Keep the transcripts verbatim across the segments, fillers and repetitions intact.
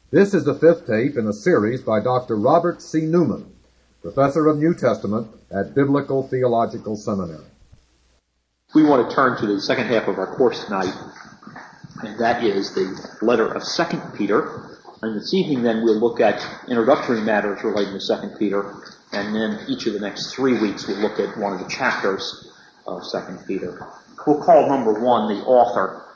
This is the fifth tape in a series by Doctor Robert C. Newman, Professor of New Testament at Biblical Theological Seminary. We want to turn to the second half of our course tonight, and that is the letter of Second Peter. And this evening, then, we'll look at introductory matters relating to Second Peter, and then each of the next three weeks we'll look at one of the chapters of Second Peter. We'll call number one the author,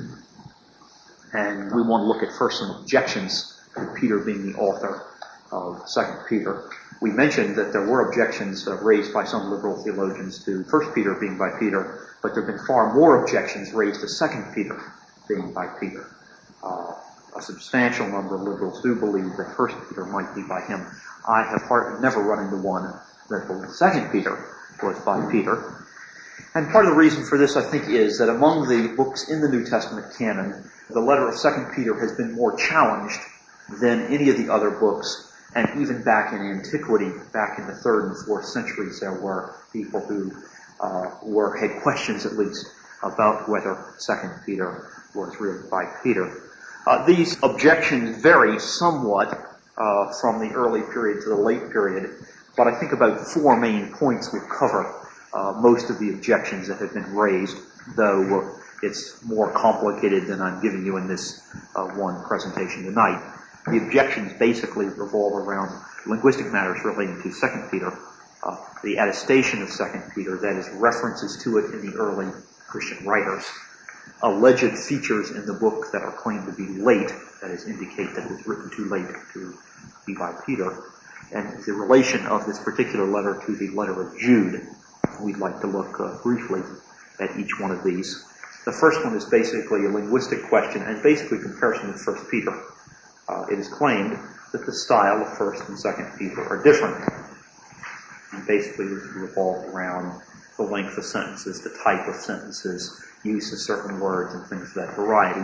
and we want to look at first some objections to Peter being the author of Second Peter. We mentioned that there were objections uh, raised by some liberal theologians to First Peter being by Peter, but there have been far more objections raised to Second Peter being by Peter. Uh, a substantial number of liberals do believe that First Peter might be by him. I have hardly never run into one that believes Second Peter was by Peter. And part of the reason for this, I think, is that among the books in the New Testament canon, the letter of Second Peter has been more challenged than any of the other books. And even back in antiquity, back in the third and fourth centuries, there were people who uh, were had questions, at least, about whether Second Peter was really by Peter. Uh, these objections vary somewhat uh, from the early period to the late period, but I think about four main points will cover uh, most of the objections that have been raised, though uh, it's more complicated than I'm giving you in this uh, one presentation tonight. The objections basically revolve around linguistic matters relating to Second Peter, uh, the attestation of Second Peter, that is, references to it in the early Christian writers, alleged features in the book that are claimed to be late, that is, indicate that it was written too late to be by Peter, and the relation of this particular letter to the letter of Jude. We'd like to look uh, briefly at each one of these. The first one is basically a linguistic question and basically comparison with First Peter. Uh, it is claimed that the style of First and Second Peter are different. And basically this revolves around the length of sentences, the type of sentences, use of certain words, and things of that variety.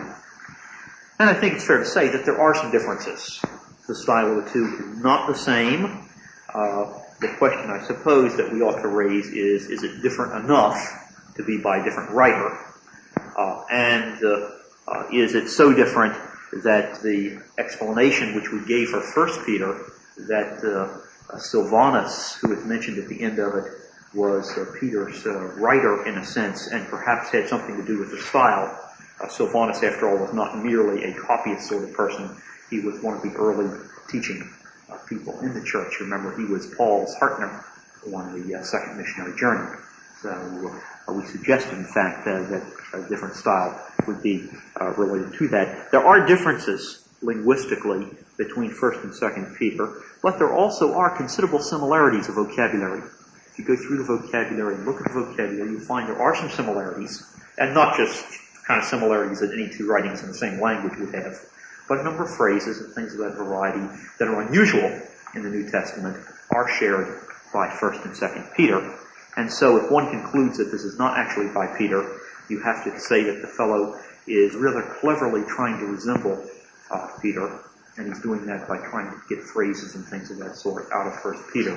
And I think it's fair to say that there are some differences. The style of the two is not the same. Uh, the question, I suppose, that we ought to raise is, is it different enough to be by a different writer? Uh, and uh, uh, is it so different that the explanation which we gave for First Peter, that uh, uh, Silvanus, who is mentioned at the end of it, was uh, Peter's uh, writer in a sense, and perhaps had something to do with the style. Uh, Silvanus, after all, was not merely a copyist sort of person. He was one of the early teaching uh, people in the church. Remember, he was Paul's partner on the uh, second missionary journey. So uh, we suggested, in fact, uh, that a different style would be uh, related to that. There are differences linguistically between First and Second Peter, but there also are considerable similarities of vocabulary. If you go through the vocabulary and look at the vocabulary, you'll find there are some similarities, and not just kind of similarities that any two writings in the same language would have, but a number of phrases and things of that variety that are unusual in the New Testament are shared by First and Second Peter. And so if one concludes that this is not actually by Peter, you have to say that the fellow is rather cleverly trying to resemble uh, Peter, and he's doing that by trying to get phrases and things of that sort out of First Peter.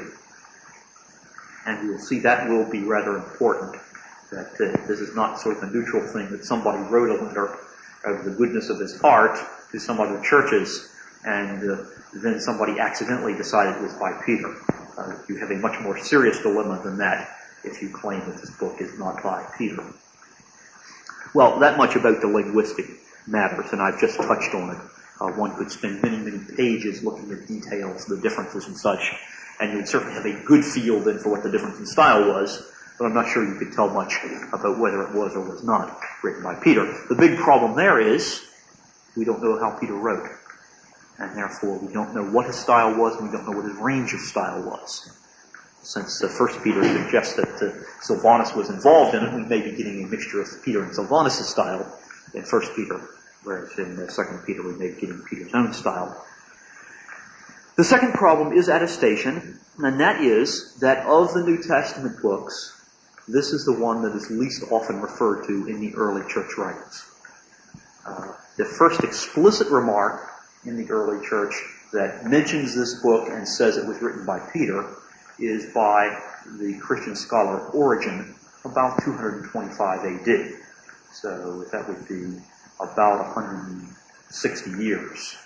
And you'll see that will be rather important, that uh, this is not sort of a neutral thing, that somebody wrote a letter out of the goodness of his heart to some other churches, and uh, then somebody accidentally decided it was by Peter. Uh, you have a much more serious dilemma than that if you claim that this book is not by Peter. Well, that much about the linguistic matters, and I've just touched on it. Uh, one could spend many, many pages looking at details, the differences and such, and you would certainly have a good feel then for what the difference in style was, but I'm not sure you could tell much about whether it was or was not written by Peter. The big problem there is we don't know how Peter wrote, and therefore we don't know what his style was, and we don't know what his range of style was. Since uh, First Peter suggests that uh, Silvanus was involved in it, we may be getting a mixture of Peter and Silvanus' style in First Peter, whereas in uh, Second Peter we may be getting Peter's own style. The second problem is attestation, and that is that of the New Testament books, this is the one that is least often referred to in the early church writings. Uh, the first explicit remark in the early church that mentions this book and says it was written by Peter is by the Christian scholar Origen about two hundred twenty-five A D. So that would be about one hundred sixty years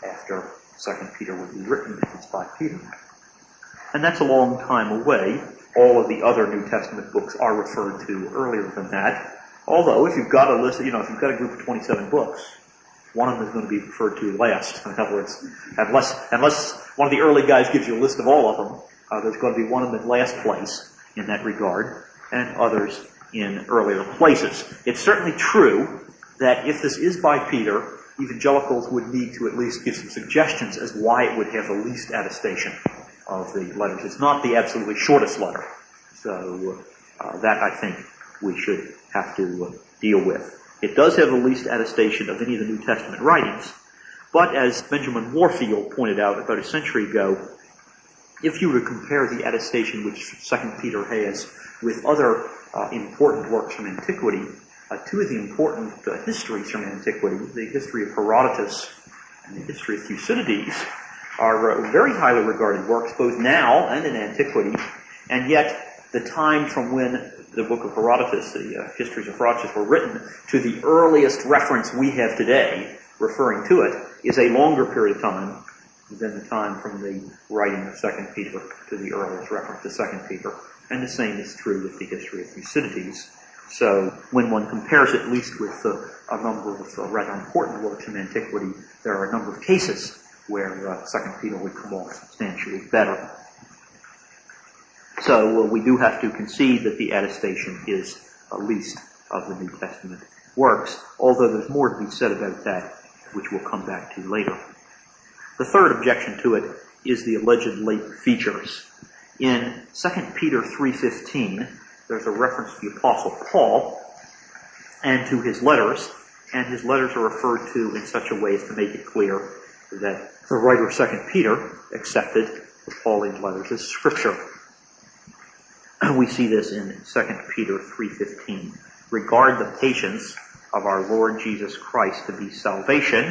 after Second Peter would be written if it's by Peter. And that's a long time away. All of the other New Testament books are referred to earlier than that. Although, if you've got a list, you know, if you've got a group of twenty-seven books, one of them is going to be referred to last. In other words, unless, unless one of the early guys gives you a list of all of them, uh, there's going to be one of them in last place in that regard, and others in earlier places. It's certainly true that if this is by Peter, evangelicals would need to at least give some suggestions as why it would have the least attestation of the letters. It's not the absolutely shortest letter. So uh, that, I think, we should have to uh, deal with. It does have the least attestation of any of the New Testament writings, but as Benjamin Warfield pointed out about a century ago, if you were to compare the attestation which Second Peter has with other uh, important works from antiquity, uh, two of the important uh, histories from antiquity, the history of Herodotus and the history of Thucydides, are uh, very highly regarded works both now and in antiquity, and yet the time from when the book of Herodotus, the uh, histories of Herodotus were written, to the earliest reference we have today referring to it is a longer period of time than the time from the writing of Second Peter to the earliest reference to Second Peter. And the same is true with the history of Thucydides. So when one compares it, at least with uh, a number of uh, rather important works from antiquity, there are a number of cases where uh, Second Peter would come off substantially better. So uh, we do have to concede that the attestation is uh, least of the New Testament works, although there's more to be said about that, which we'll come back to later. The third objection to it is the alleged late features. In Second Peter three fifteen, there's a reference to the Apostle Paul and to his letters, and his letters are referred to in such a way as to make it clear that the writer of Second Peter accepted the Pauline letters as Scripture. We see this in Second Peter three fifteen. Regard the patience of our Lord Jesus Christ to be salvation,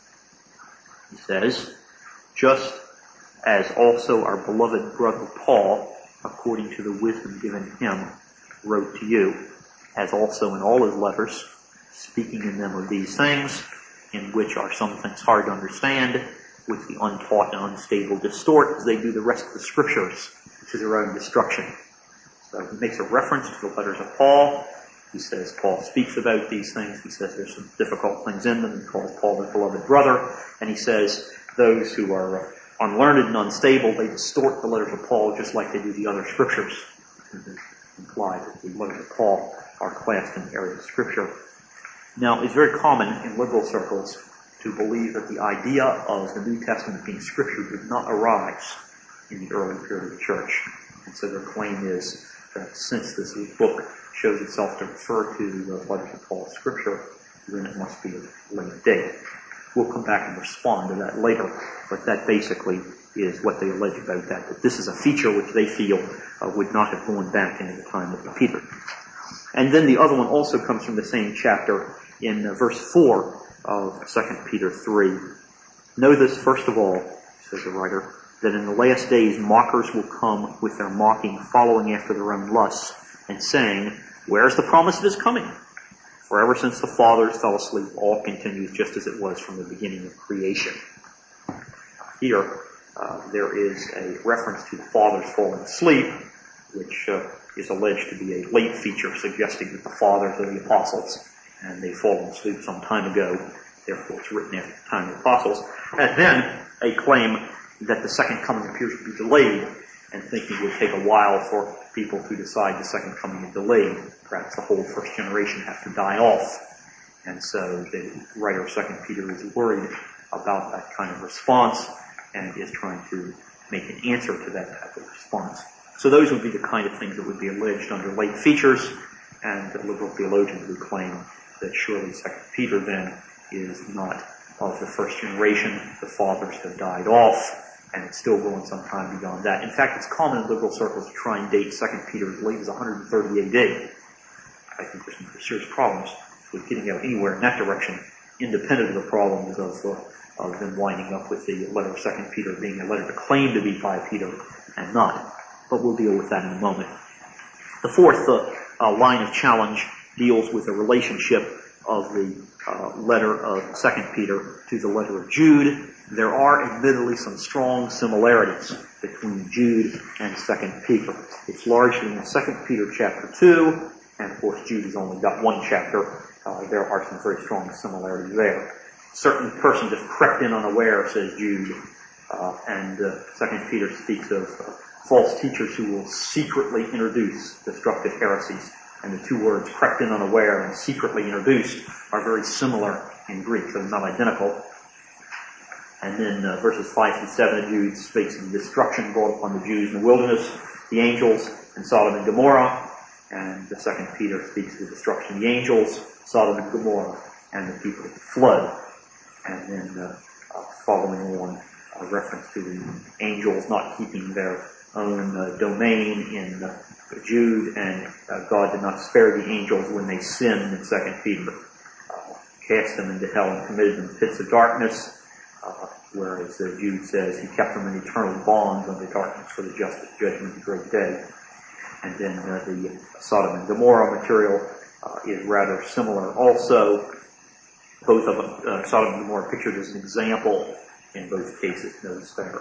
he says, just as also our beloved brother Paul, according to the wisdom given him, wrote to you, as also in all his letters, speaking in them of these things, in which are some things hard to understand, which the untaught and unstable distort, as they do the rest of the Scriptures, to their own destruction. So he makes a reference to the letters of Paul. He says Paul speaks about these things. He says there's some difficult things in them. He calls Paul the beloved brother. And he says those who are unlearned and unstable, they distort the letters of Paul just like they do the other Scriptures. Imply that the letters of Paul are classed in the area of Scripture. Now, it's very common in liberal circles to believe that the idea of the New Testament being Scripture did not arise in the early period of the Church. And so their claim is that since this book shows itself to refer to the letters of Paul as Scripture, then it must be of late date. We'll come back and respond to that later, but that basically is what they allege about that, that this is a feature which they feel uh, would not have gone back into the time of Peter. And then the other one also comes from the same chapter in uh, verse four of Second Peter three. Know this, first of all, says the writer, that in the last days mockers will come with their mocking, following after their own lusts, and saying, where is the promise of his coming? For ever since the fathers fell asleep, all continues just as it was from the beginning of creation. Here, uh, there is a reference to the fathers falling asleep, which uh, is alleged to be a late feature, suggesting that the fathers are the apostles, and they've fallen asleep some time ago, therefore it's written after the time of the apostles. And then a claim that the second coming appears to be delayed, and thinking it would take a while for people to decide the second coming is delayed. Perhaps the whole first generation have to die off. And so the writer of Second Peter is worried about that kind of response and is trying to make an answer to that type of response. So those would be the kind of things that would be alleged under late features, and the liberal theologians would claim that surely Second Peter then is not of the first generation. The fathers have died off, and it's still going some time beyond that. In fact, it's common in liberal circles to try and date Second Peter as late as one hundred thirty A D. I think there's some serious problems with getting out anywhere in that direction, independent of the problems of, uh, of them winding up with the letter of Second Peter being a letter to claim to be by Peter and not. But we'll deal with that in a moment. The fourth uh, uh, line of challenge deals with the relationship of the uh, letter of Second Peter to the letter of Jude. There are admittedly some strong similarities between Jude and Second Peter. It's largely in Second Peter chapter two, and of course Jude has only got one chapter. Uh, there are some very strong similarities there. A certain person just crept in unaware, says Jude, uh, and uh, Second Peter speaks of uh, false teachers who will secretly introduce destructive heresies. And the two words, crept in unaware and secretly introduced, are very similar in Greek. They're not identical. And then uh, verses five through seven of Jude speaks of the destruction brought upon the Jews in the wilderness, the angels, and Sodom and Gomorrah. And the Second Peter speaks of the destruction of the angels, Sodom and Gomorrah, and the people of the flood. And then uh, uh, following on, a reference to the angels not keeping their own uh, domain in uh, Jude, and uh, God did not spare the angels when they sinned in Second Peter. Uh, cast them into hell and committed them to pits of darkness, uh, whereas uh, Jude says he kept them in eternal bonds under darkness for the just judgment of the great day. And then uh, the Sodom and Gomorrah material uh, is rather similar also. Both of them, uh, Sodom and Gomorrah pictured as an example in both cases, notice there.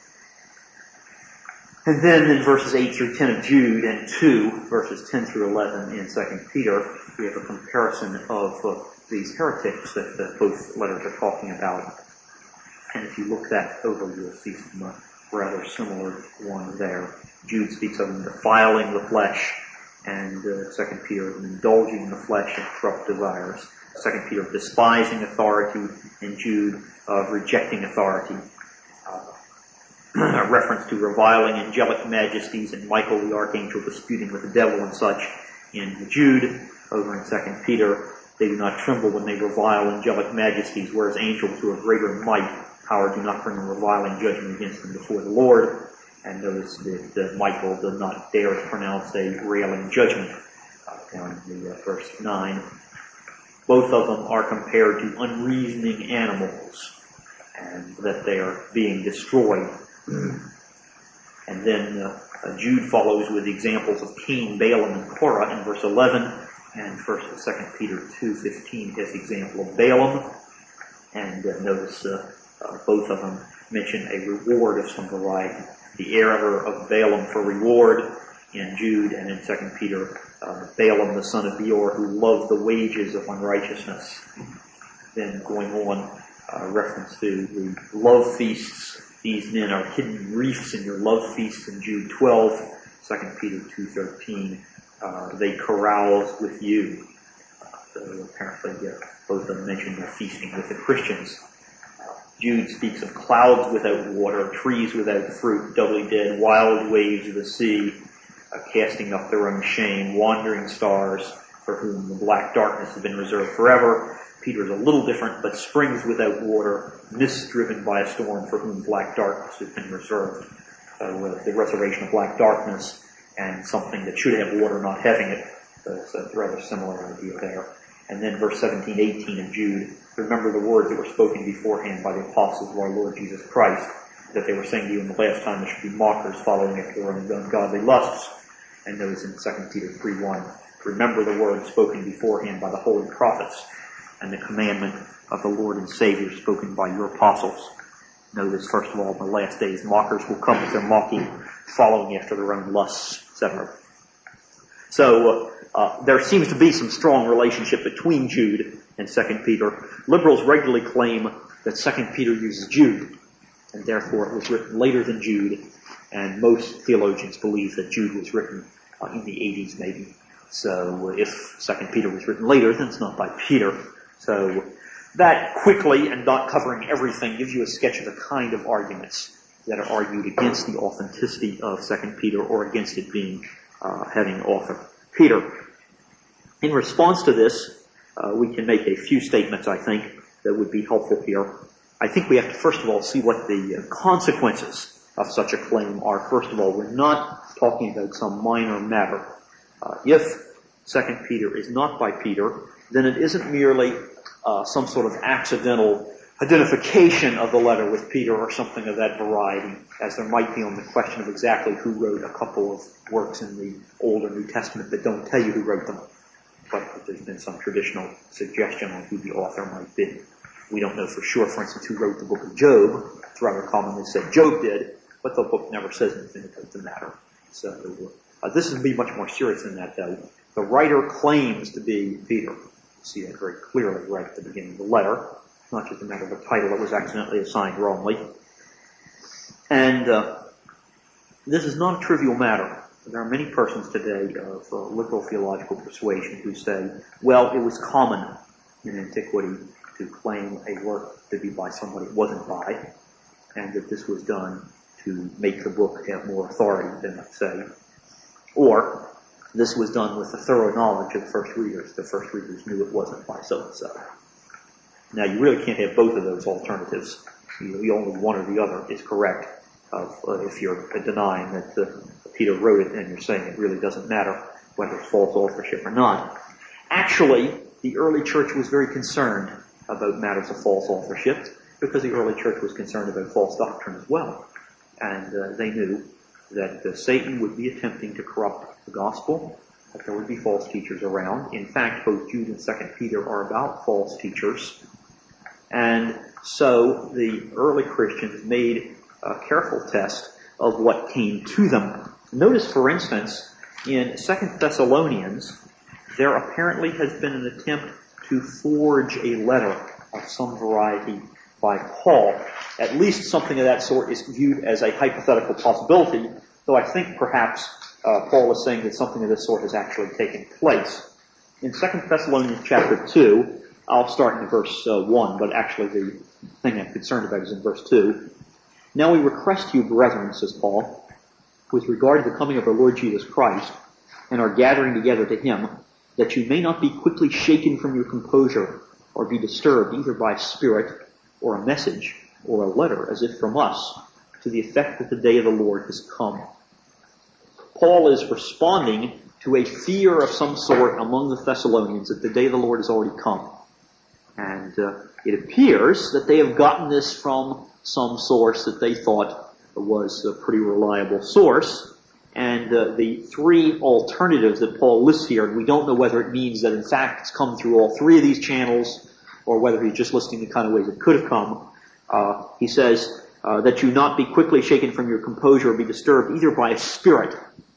And then in verses eight through ten of Jude and two, verses ten through eleven in Second Peter, we have a comparison of uh, these heretics that uh, both letters are talking about. And if you look that over, you'll see some uh, rather similar one there. Jude speaks of them defiling the flesh, and uh, Second Peter of indulging in the flesh and corrupt desires. Second Peter of despising authority, and Jude of rejecting authority. Uh, a reference to reviling angelic majesties, and Michael the archangel disputing with the devil and such in Jude. Over in Second Peter, they do not tremble when they revile angelic majesties, whereas angels who are greater in might, power, do not bring a reviling judgment against them before the Lord. And notice that uh, Michael does not dare to pronounce a railing judgment, uh, down in the uh, verse nine. Both of them are compared to unreasoning animals, and that they are being destroyed. And then uh, uh, Jude follows with examples of Cain, Balaam, and Korah in verse eleven, and first and Second Peter two fifteen is the example of Balaam. And uh, notice uh, uh, both of them mention a reward of some variety. The error of Balaam for reward in Jude, and in Second Peter, uh, Balaam the son of Beor, who loved the wages of unrighteousness. Then going on, uh, reference to the love feasts. These men are hidden reefs in your love feasts in Jude twelve, Second Peter two thirteen. Uh, they carouse with you. Uh, so apparently uh, both of them mention their feasting with the Christians. Uh, Jude speaks of clouds without water, trees without fruit, doubly dead, wild waves of the sea, uh, casting up their own shame, wandering stars, for whom the black darkness has been reserved forever. Peter is a little different, but springs without water, mists driven by a storm, for whom black darkness has been reserved. So uh, the reservation of black darkness and something that should have water not having it. So it's a rather similar idea there. And then verse seventeen, eighteen of Jude, remember the words that were spoken beforehand by the apostles of our Lord Jesus Christ, that they were saying to you in the last time there should be mockers following after their own ungodly lusts. And those in Second Peter three one, remember the words spoken beforehand by the holy prophets, and the commandment of the Lord and Savior spoken by your apostles. Notice, first of all, in the last days, mockers will come with their mocking, following after their own lusts, et cetera. So, uh, uh, there seems to be some strong relationship between Jude and Second Peter. Liberals regularly claim that Second Peter uses Jude, and therefore it was written later than Jude, and most theologians believe that Jude was written uh, in the eighties, maybe. So, if Second Peter was written later, then it's not by Peter. So that quickly, and not covering everything, gives you a sketch of the kind of arguments that are argued against the authenticity of Second Peter, or against it being uh, having author Peter. In response to this, uh, we can make a few statements, I think, that would be helpful here. I think we have to first of all see what the consequences of such a claim are. First of all, we're not talking about some minor matter. Uh, if Second Peter is not by Peter, then it isn't merely uh, some sort of accidental identification of the letter with Peter or something of that variety, as there might be on the question of exactly who wrote a couple of works in the Old or New Testament that don't tell you who wrote them. but there's been some traditional suggestion on who the author might be. We don't know for sure, for instance, who wrote the book of Job. It's rather commonly said Job did, but the book never says anything about the matter. So uh, this is be much more serious than that, though. The writer claims to be Peter. You see that very clearly right at the beginning of the letter. It's not just a matter of a title that was accidentally assigned wrongly. And uh, this is not a trivial matter. There are many persons today of uh, liberal theological persuasion who say, well, it was common in antiquity to claim a work to be by somebody it wasn't by, and that this was done to make the book have more authority than, let's say, or this was done with the thorough knowledge of the first readers. The first readers knew it wasn't by so-and-so. Now, you really can't have both of those alternatives. You know, only one or the other is correct uh, if you're denying that uh, Peter wrote it and you're saying it really doesn't matter whether it's false authorship or not. Actually, the early church was very concerned about matters of false authorship because the early church was concerned about false doctrine as well. And uh, they knew that uh, Satan would be attempting to corrupt the gospel, that there would be false teachers around. In fact, both Jude and Second Peter are about false teachers. And so the early Christians made a careful test of what came to them. Notice, for instance, in Second Thessalonians, there apparently has been an attempt to forge a letter of some variety by Paul. At least something of that sort is viewed as a hypothetical possibility, though I think perhaps uh, Paul is saying that something of this sort has actually taken place. In Second Thessalonians chapter two, I'll start in verse uh, one, but actually the thing I'm concerned about is in verse two. Now we request you, brethren, says Paul, with regard to the coming of our Lord Jesus Christ, and our gathering together to him, that you may not be quickly shaken from your composure, or be disturbed either by a spirit, or a message, or a letter, as if from us, to the effect that the day of the Lord has come. Paul is responding to a fear of some sort among the Thessalonians that the day of the Lord has already come. And uh, it appears that they have gotten this from some source that they thought was a pretty reliable source. And uh, the three alternatives that Paul lists here, and we don't know whether it means that in fact it's come through all three of these channels, or whether he's just listing the kind of ways it could have come. Uh, he says uh, that you not be quickly shaken from your composure or be disturbed either by a spirit.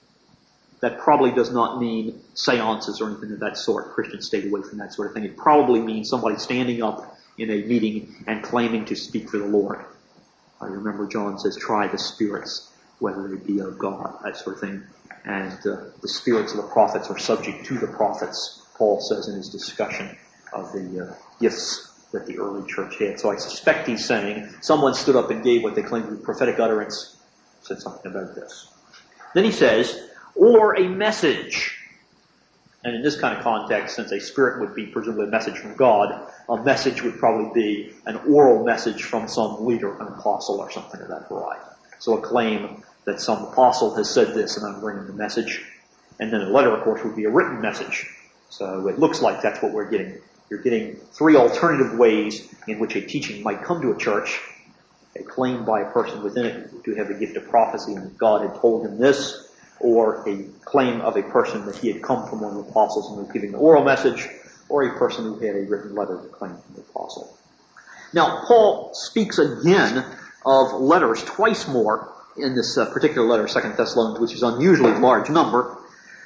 That probably does not mean seances or anything of that sort. Christians stayed away from that sort of thing. It probably means somebody standing up in a meeting and claiming to speak for the Lord. I remember John says, try the spirits, whether they be of God, that sort of thing. And uh, the spirits of the prophets are subject to the prophets, Paul says in his discussion of the uh, gifts that the early church had. So I suspect he's saying someone stood up and gave what they claimed to be prophetic utterance, said something about this. Then he says, or a message. And in this kind of context, since a spirit would be presumably a message from God, a message would probably be an oral message from some leader, an apostle or something of that variety. So a claim that some apostle has said this and I'm bringing the message. And then a letter, of course, would be a written message. So it looks like that's what we're getting. You're getting three alternative ways in which a teaching might come to a church. A claim by a person within it to have the gift of prophecy and that God had told him this, or a claim of a person that he had come from one of the apostles and was giving the oral message, or a person who had a written letter to claim from the apostle. Now, Paul speaks again of letters twice more in this uh, particular letter, Second Thessalonians, which is an unusually large number.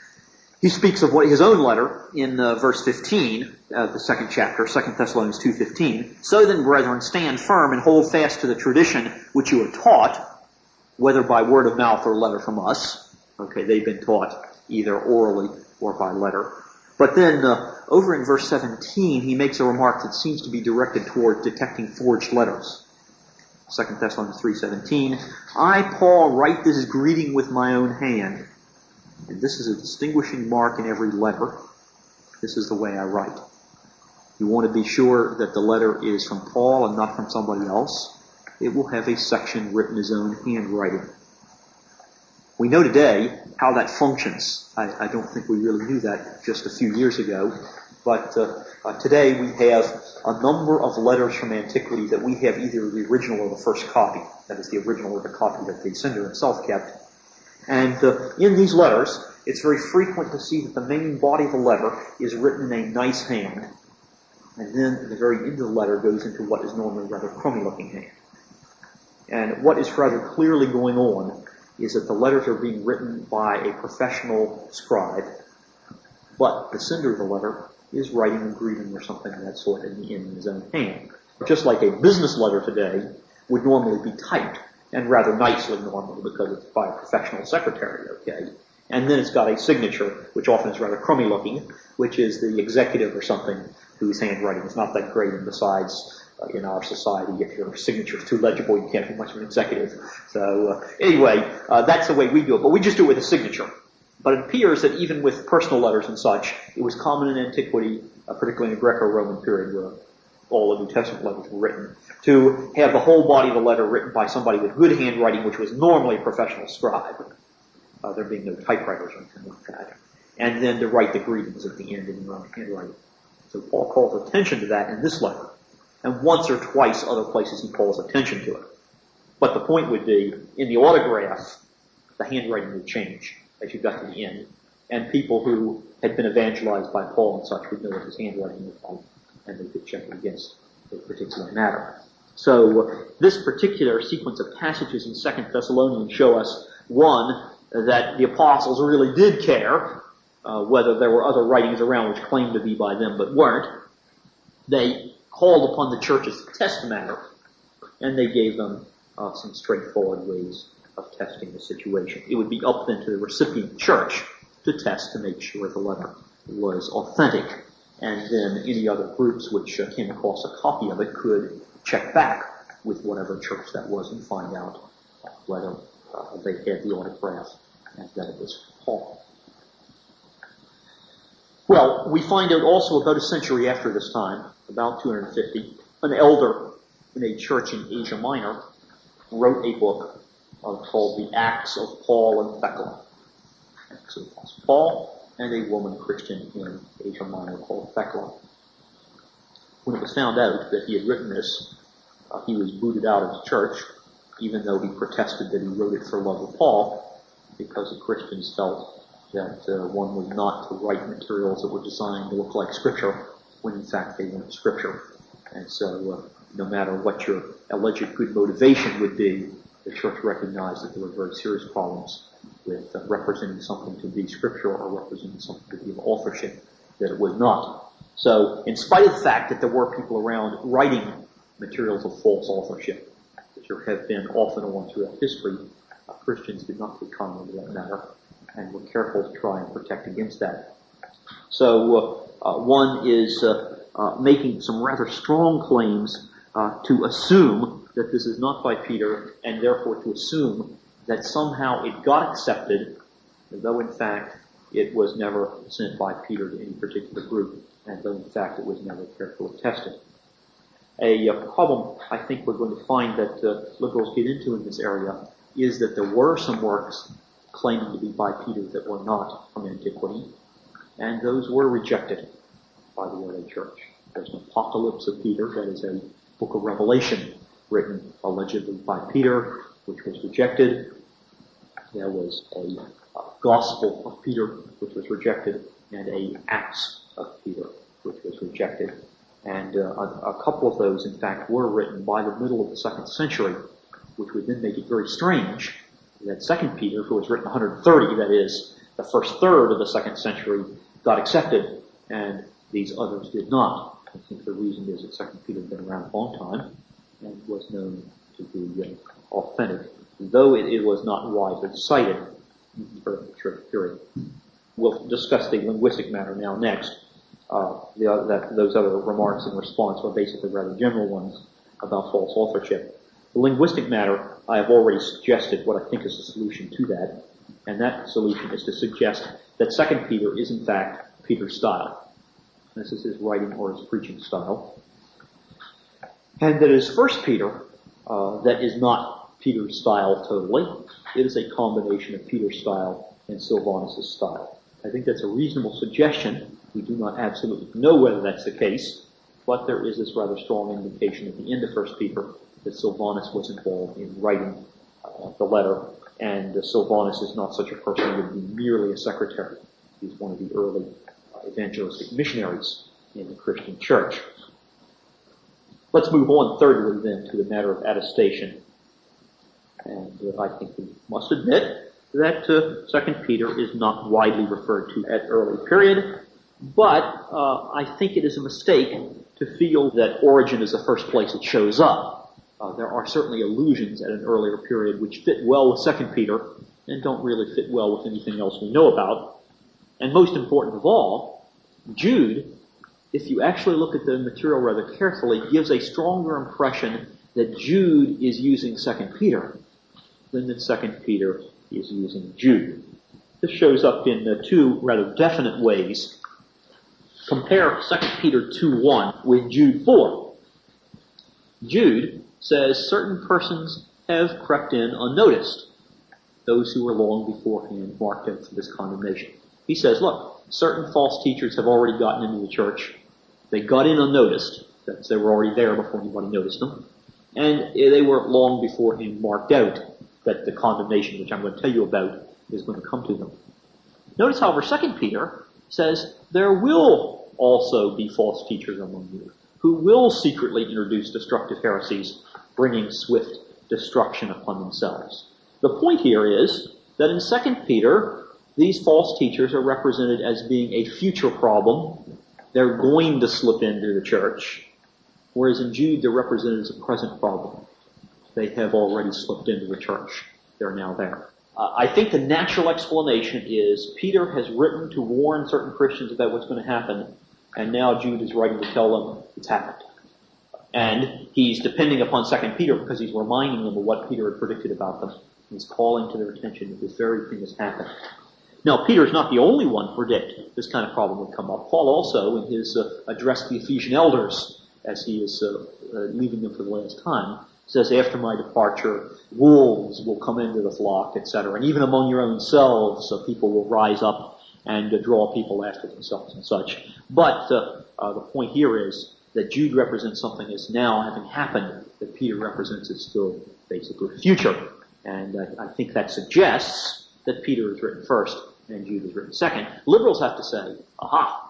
He speaks of what his own letter in uh, verse fifteen, uh, the second chapter, Second Thessalonians two fifteen. So then, brethren, stand firm and hold fast to the tradition which you are taught, whether by word of mouth or letter from us. Okay, they've been taught either orally or by letter. But then uh, over in verse seventeen, he makes a remark that seems to be directed toward detecting forged letters. Second Thessalonians three seventeen, I, Paul, write this greeting with my own hand. And this is a distinguishing mark in every letter. This is the way I write. You want to be sure that the letter is from Paul and not from somebody else. It will have a section written his own handwriting. We know today how that functions. I, I don't think we really knew that just a few years ago. But uh, uh, today we have a number of letters from antiquity that we have either the original or the first copy. That is the original or the copy that the sender himself kept. And uh, in these letters, it's very frequent to see that the main body of the letter is written in a nice hand, and then the very end of the letter goes into what is normally a rather crummy-looking hand. And what is rather clearly going on is that the letters are being written by a professional scribe, but the sender of the letter is writing a greeting or something of that sort in, in his own hand. Just like a business letter today would normally be typed, and rather nicely normally because it's by a professional secretary, okay? And then it's got a signature, which often is rather crummy looking, which is the executive or something whose handwriting is not that great, and besides, uh, in our society, if your signature is too legible, you can't be much of an executive. So uh, anyway, uh, that's the way we do it, but we just do it with a signature. But it appears that even with personal letters and such, it was common in antiquity, uh, particularly in the Greco-Roman period where all the New Testament letters were written, to have the whole body of the letter written by somebody with good handwriting, which was normally a professional scribe, uh, there being no typewriters or anything like that, and then to write the greetings at the end in your own handwriting. So Paul calls attention to that in this letter, and once or twice other places he calls attention to it. But the point would be, in the autograph, the handwriting would change as you got to the end, and people who had been evangelized by Paul and such would know what his handwriting was like, and they could check it against a particular matter. So uh, this particular sequence of passages in Second Thessalonians show us, one, that the apostles really did care uh, whether there were other writings around which claimed to be by them but weren't. They called upon the churches to test the matter, and they gave them uh, some straightforward ways of testing the situation. It would be up then to the recipient church to test to make sure the letter was authentic, and then any other groups which uh, came across a copy of it could check back with whatever church that was and find out uh, whether uh, they had the autograph and that it was Paul. Well, we find out also about a century after this time, about two hundred fifty, an elder in a church in Asia Minor wrote a book uh, called The Acts of Paul and Thecla. Acts of Paul and a woman Christian in Asia Minor called Thecla. When it was found out that he had written this, uh, he was booted out of the church, even though he protested that he wrote it for love of Paul, because the Christians felt that uh, one was not to write materials that were designed to look like Scripture, when in fact they weren't Scripture. And so uh, no matter what your alleged good motivation would be, the church recognized that there were very serious problems with uh, representing something to be Scripture or representing something to be of authorship that it was not. So in spite of the fact that there were people around writing materials of false authorship, which there have been off and on throughout history, uh, Christians did not take kindly to that matter, and were careful to try and protect against that. So uh, uh, one is uh, uh, making some rather strong claims uh, to assume that this is not by Peter, and therefore to assume that somehow it got accepted, though in fact it was never sent by Peter to any particular group, and though in fact it was never carefully tested. A uh, problem I think we're going to find that uh, liberals get into in this area is that there were some works claiming to be by Peter that were not from antiquity, and those were rejected by the early church. There's an Apocalypse of Peter, that is a book of Revelation written allegedly by Peter, which was rejected. There was a, a Gospel of Peter, which was rejected, and a Acts of Peter, which was rejected. And uh, a, a couple of those, in fact, were written by the middle of the second century, which would then make it very strange that Second Peter, who was written one hundred thirty, that is, the first third of the second century, got accepted, and these others did not. I think the reason is that Second Peter had been around a long time and was known to be uh, authentic, though it, it was not widely cited for the church period. We'll discuss the linguistic matter now next. Uh, the other, that, those other remarks in response were basically rather general ones about false authorship. The linguistic matter, I have already suggested what I think is the solution to that, and that solution is to suggest that Second Peter is in fact Peter's style. This is his writing or his preaching style. And that is First Peter, uh, that is not Peter's style totally. It is a combination of Peter's style and Silvanus' style. I think that's a reasonable suggestion. We do not absolutely know whether that's the case, but there is this rather strong indication at the end of First Peter that Silvanus was involved in writing uh, the letter and uh, Silvanus is not such a person who would be merely a secretary. He's one of the early uh, evangelistic missionaries in the Christian church. Let's move on thirdly then to the matter of attestation. And uh, I think we must admit that uh, Second Peter is not widely referred to at early period, but uh, I think it is a mistake to feel that Origen is the first place it shows up. Uh, there are certainly allusions at an earlier period which fit well with Second Peter and don't really fit well with anything else we know about. And most important of all, Jude, if you actually look at the material rather carefully, gives a stronger impression that Jude is using Second Peter than that Second Peter is using Jude. This shows up in uh, two rather definite ways. Compare Second Peter two one with Jude four. Jude says certain persons have crept in unnoticed, those who were long beforehand marked out for this condemnation. He says, look, certain false teachers have already gotten into the church. They got in unnoticed. That is, they were already there before anybody noticed them. And they were long beforehand marked out that the condemnation, which I'm going to tell you about, is going to come to them. Notice, however, Second Peter says there will also be false teachers among you who will secretly introduce destructive heresies, bringing swift destruction upon themselves. The point here is that in Second Peter, these false teachers are represented as being a future problem. They're going to slip into the church, whereas in Jude they're represented as a present problem. They have already slipped into the church. They're now there. Uh, I think the natural explanation is Peter has written to warn certain Christians about what's going to happen, and now Jude is writing to tell them it's happened. And he's depending upon Second Peter because he's reminding them of what Peter had predicted about them. He's calling to their attention that this very thing has happened. Now, Peter is not the only one to predict this kind of problem would come up. Paul also, in his uh, address to the Ephesian elders, as he is uh, uh, leaving them for the last time, says, after my departure, wolves will come into the flock, et cetera. And even among your own selves, uh, people will rise up and uh, draw people after themselves and such. But uh, uh, the point here is that Jude represents something that's now having happened, that Peter represents as still basically future. And uh, I think that suggests that Peter is written first and Jude is written second. Liberals have to say, aha,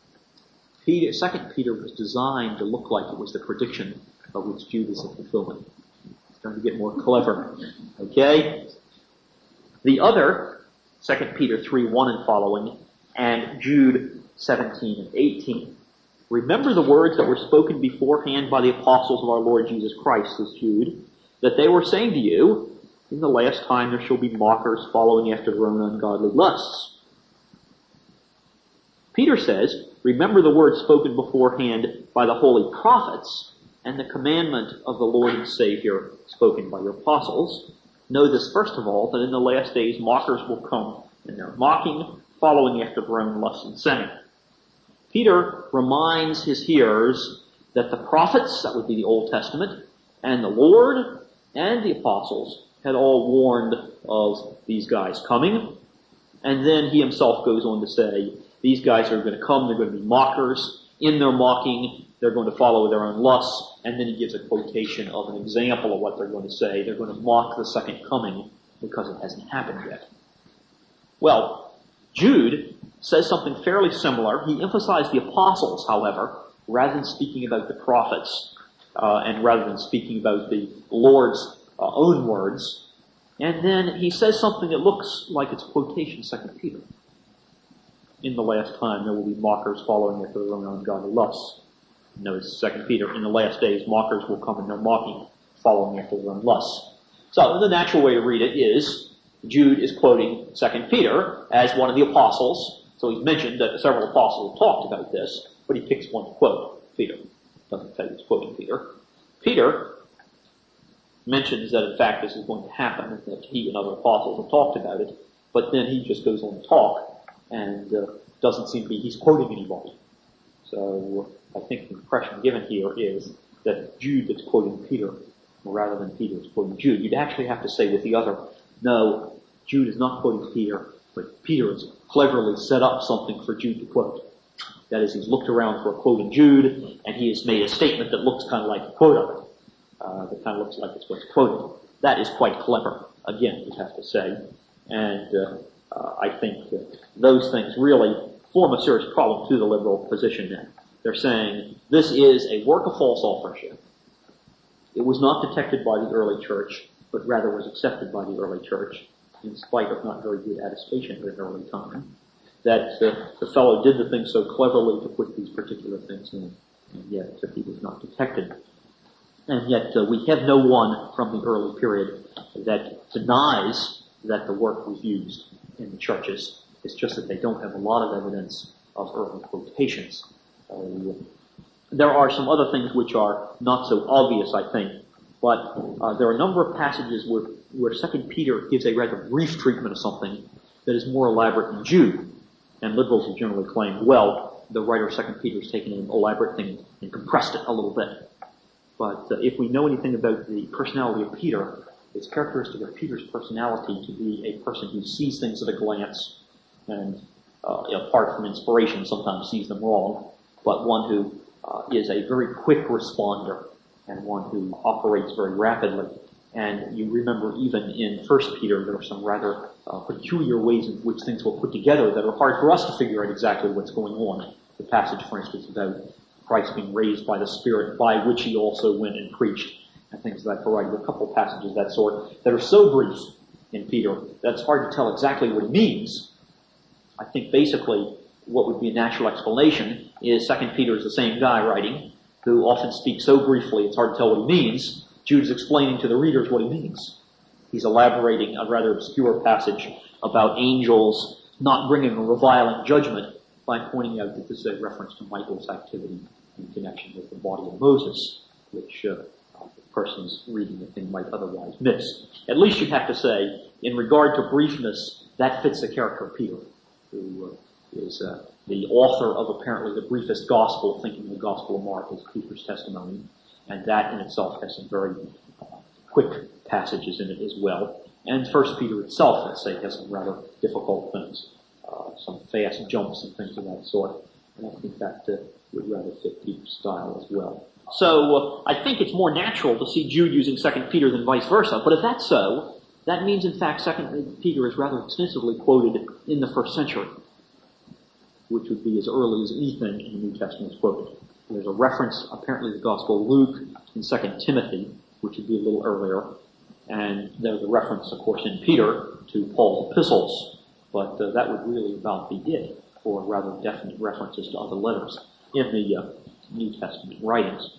Peter, Second Peter was designed to look like it was the prediction of which Jude is the fulfillment. It's starting to get more clever. Okay? The other, Second Peter three one and following, and Jude seventeen and eighteen. Remember the words that were spoken beforehand by the apostles of our Lord Jesus Christ, says Jude, that they were saying to you, in the last time there shall be mockers following after their own ungodly lusts. Peter says, remember the words spoken beforehand by the holy prophets and the commandment of the Lord and Savior spoken by your apostles. Know this, first of all, that in the last days mockers will come, and they're mocking, following after their own lusts and sinning. Peter reminds his hearers that the prophets, that would be the Old Testament, and the Lord and the apostles had all warned of these guys coming. And then he himself goes on to say, these guys are going to come, they're going to be mockers. In their mocking, they're going to follow their own lusts. And then he gives a quotation of an example of what they're going to say. They're going to mock the second coming because it hasn't happened yet. Well, Jude says something fairly similar. He emphasized the apostles, however, rather than speaking about the prophets, uh, and rather than speaking about the Lord's uh, own words. And then he says something that looks like it's quotation Second Peter. In the last time there will be mockers following after their own ungodly lusts. Notice Second Peter, in the last days mockers will come and they're mocking, following after their own lusts. So the natural way to read it is Jude is quoting Second Peter as one of the apostles. So he's mentioned that several apostles have talked about this, but he picks one to quote, Peter. Doesn't tell you he's quoting Peter. Peter mentions that in fact this is going to happen, and that he and other apostles have talked about it, but then he just goes on to talk, and uh, doesn't seem to be, he's quoting anybody. So I think the impression given here is that Jude is quoting Peter, rather than Peter is quoting Jude. You'd actually have to say with the other, no, Jude is not quoting Peter, but Peter has cleverly set up something for Jude to quote. That is, he's looked around for a quote in Jude, and he has made a statement that looks kind of like a quote of it. Uh, that kind of looks like it's what's quoted. That is quite clever. again, you have to say. And uh, uh, I think uh, those things really form a serious problem to the liberal position now. They're saying this is a work of false authorship. It was not detected by the early church, but rather was accepted by the early church, in spite of not very good attestation at an early time. That uh, the fellow did the thing so cleverly to put these particular things in, and yet uh, he was not detected. And yet uh, we have no one from the early period that denies that the work was used in the churches. It's just that they don't have a lot of evidence of early quotations. Uh, there are some other things which are not so obvious, I think, but uh, there are a number of passages where, where Second Peter gives a rather brief treatment of something that is more elaborate than Jude. And liberals have generally claimed, well, the writer of Second Peter has taken an elaborate thing and compressed it a little bit. But uh, if we know anything about the personality of Peter, it's characteristic of Peter's personality to be a person who sees things at a glance and, uh, apart from inspiration, sometimes sees them wrong, but one who uh, is a very quick responder and one who operates very rapidly. And you remember even in First Peter, there are some rather uh, peculiar ways in which things were put together that are hard for us to figure out exactly what's going on. The passage, for instance, about Christ being raised by the Spirit, by which he also went and preached, and things of that variety. A couple passages of that sort that are so brief in Peter that it's hard to tell exactly what he means. I think basically what would be a natural explanation is Second Peter is the same guy writing, who often speaks so briefly it's hard to tell what he means. Jude is explaining to the readers what he means. He's elaborating a rather obscure passage about angels not bringing a reviling judgment by pointing out that this is a reference to Michael's activity in connection with the body of Moses, which uh, the persons reading the thing might otherwise miss. At least you'd have to say, in regard to briefness, that fits the character of Peter, who uh, is uh, the author of apparently the briefest gospel, thinking the Gospel of Mark is Peter's testimony. And that in itself has some very uh, quick passages in it as well. And First Peter itself, let's say, has some rather difficult things, uh, some fast jumps and things of that sort. And I think that uh, would rather fit Peter's style as well. So uh, I think it's more natural to see Jude using Second Peter than vice versa. But if that's so, that means in fact Second Peter is rather extensively quoted in the first century, which would be as early as anything in the New Testament is quoted. There's a reference, apparently, to the Gospel of Luke in Second Timothy, which would be a little earlier. And there's a reference, of course, in Peter to Paul's epistles. But uh, that would really about be it for rather definite references to other letters in the uh, New Testament writings.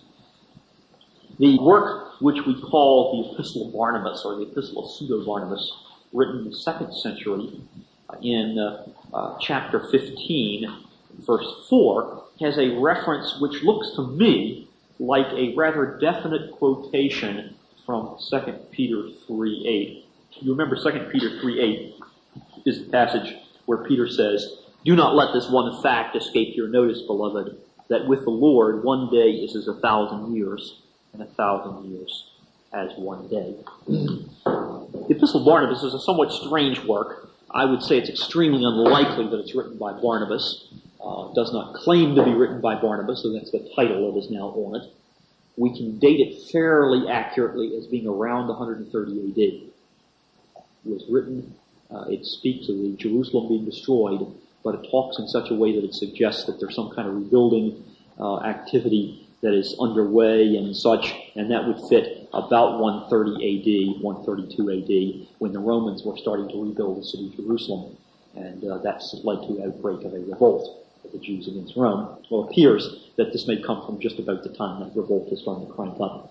The work which we call the Epistle of Barnabas, or the Epistle of Pseudo-Barnabas, written in the second century uh, in uh, uh, chapter fifteen, verse four, has a reference which looks to me like a rather definite quotation from Second Peter three eight. You remember Second Peter three eight is the passage where Peter says, "Do not let this one fact escape your notice, beloved, that with the Lord one day is as a thousand years, and a thousand years as one day." The Epistle of Barnabas is a somewhat strange work. I would say it's extremely unlikely that it's written by Barnabas. Uh, does not claim to be written by Barnabas, so that's the title that is now on it. We can date it fairly accurately as being around one hundred thirty A D. It was written, uh, it speaks of the Jerusalem being destroyed, but it talks in such a way that it suggests that there's some kind of rebuilding uh, activity that is underway and such, and that would fit about one thirty A D, one thirty-two A D, when the Romans were starting to rebuild the city of Jerusalem, and uh, that's led to the outbreak of a revolt of the Jews against Rome. Well, it appears that this may come from just about the time that revolt is starting to crank up.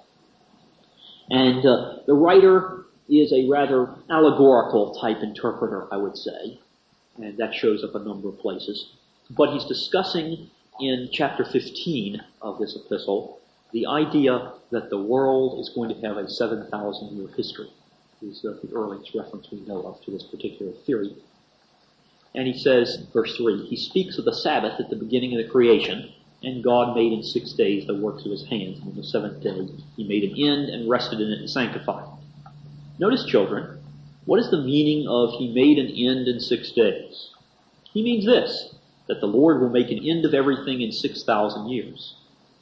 And uh, the writer is a rather allegorical type interpreter, I would say, and that shows up a number of places. But he's discussing in chapter fifteen of this epistle the idea that the world is going to have a seven thousand year history. This is uh, the earliest reference we know of to this particular theory. And he says, verse three, he speaks of the Sabbath at the beginning of the creation, and God made in six days the works of his hands, and on the seventh day he made an end and rested in it and sanctified it. Notice, children, what is the meaning of he made an end in six days? He means this, that the Lord will make an end of everything in six thousand years.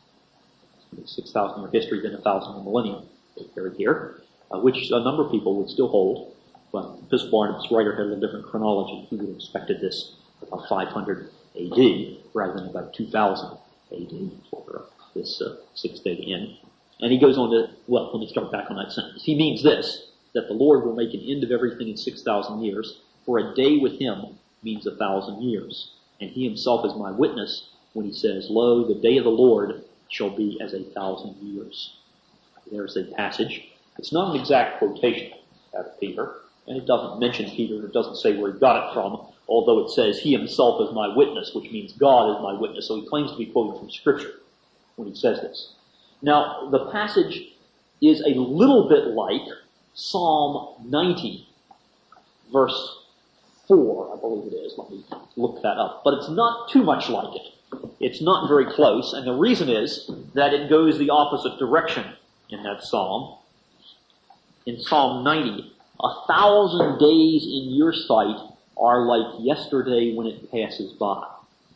six thousand year history, then a thousand year millennium, here, uh, which a number of people would still hold. Well, the Epistle Barnabas writer had a little different chronology. He would have expected this about five hundred A D rather than about two thousand A D for uh, this uh, six-day end. And he goes on to, well, let me start back on that sentence. He means this, that the Lord will make an end of everything in six thousand years, for a day with him means a thousand years. And he himself is my witness when he says, lo, the day of the Lord shall be as a thousand years. There's a passage. It's not an exact quotation out of Peter, and it doesn't mention Peter. It doesn't say where he got it from, although it says he himself is my witness, which means God is my witness. So he claims to be quoting from Scripture when he says this. Now, the passage is a little bit like Psalm ninety, verse four, I believe it is. Let me look that up. But it's not too much like it. It's not very close, and the reason is that it goes the opposite direction in that psalm. In Psalm ninety, a thousand days in your sight are like yesterday when it passes by.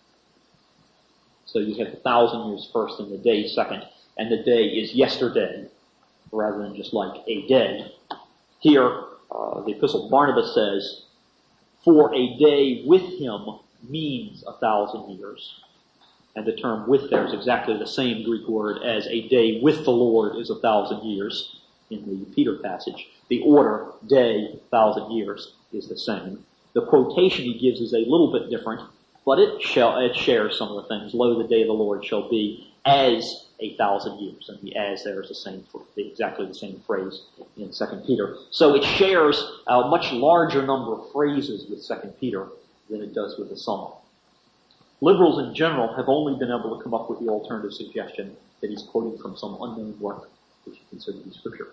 So you have a thousand years first and the day second, and the day is yesterday rather than just like a day. Here, uh, the Epistle Barnabas says, for a day with him means a thousand years. And the term with there is exactly the same Greek word as a day with the Lord is a thousand years in the Peter passage. The order, day, thousand years, is the same. The quotation he gives is a little bit different, but it, shall, it shares some of the things. Lo, the day of the Lord shall be as a thousand years. And the as there is the same, exactly the same phrase in Second Peter. So it shares a much larger number of phrases with Second Peter than it does with the Psalm. Liberals in general have only been able to come up with the alternative suggestion that he's quoting from some unknown work which he considered to be Scripture.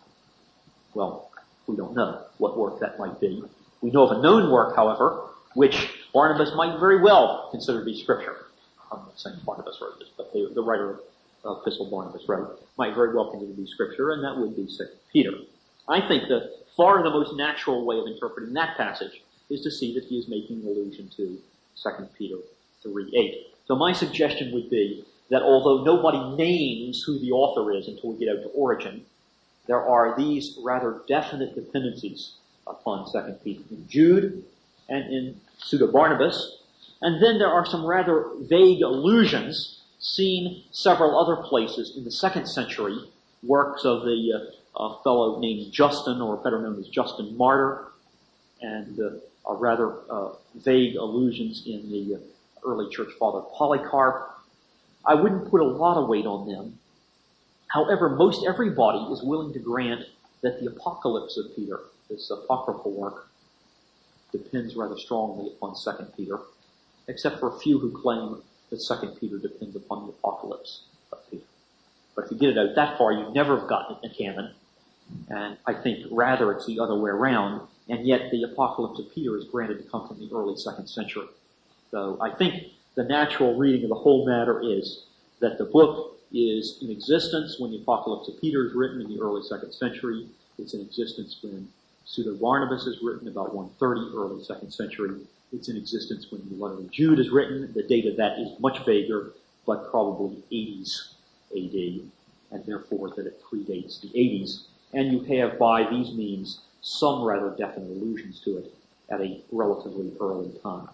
Well, we don't know what work that might be. We know of a known work, however, which Barnabas might very well consider to be Scripture. I'm not saying Barnabas wrote this, but the, the writer of Epistle Barnabas wrote might very well consider to be Scripture, and that would be Second Peter. I think that far the most natural way of interpreting that passage is to see that he is making an allusion to Second Peter three eight. So my suggestion would be that although nobody names who the author is until we get out to origin, there are these rather definite dependencies upon Second Peter in Jude and in Pseudo-Barnabas, and then there are some rather vague allusions seen several other places in the second century, works of the uh, uh, fellow named Justin, or better known as Justin Martyr, and uh, are rather uh, vague allusions in the uh, early church father Polycarp. I wouldn't put a lot of weight on them. However, most everybody is willing to grant that the Apocalypse of Peter, this apocryphal work, depends rather strongly upon Second Peter, except for a few who claim that Second Peter depends upon the Apocalypse of Peter. But if you get it out that far, you'd never have gotten it in the canon. And I think rather it's the other way around, and yet the Apocalypse of Peter is granted to come from the early second century. So I think the natural reading of the whole matter is that the book is in existence when the Apocalypse of Peter is written in the early second century. It's in existence when Pseudo-Barnabas is written about one thirty, early second century. It's in existence when the letter of Jude is written. The date of that is much vaguer, but probably eighties A D, and therefore that it predates the eighties. And you have, by these means, some rather definite allusions to it at a relatively early time.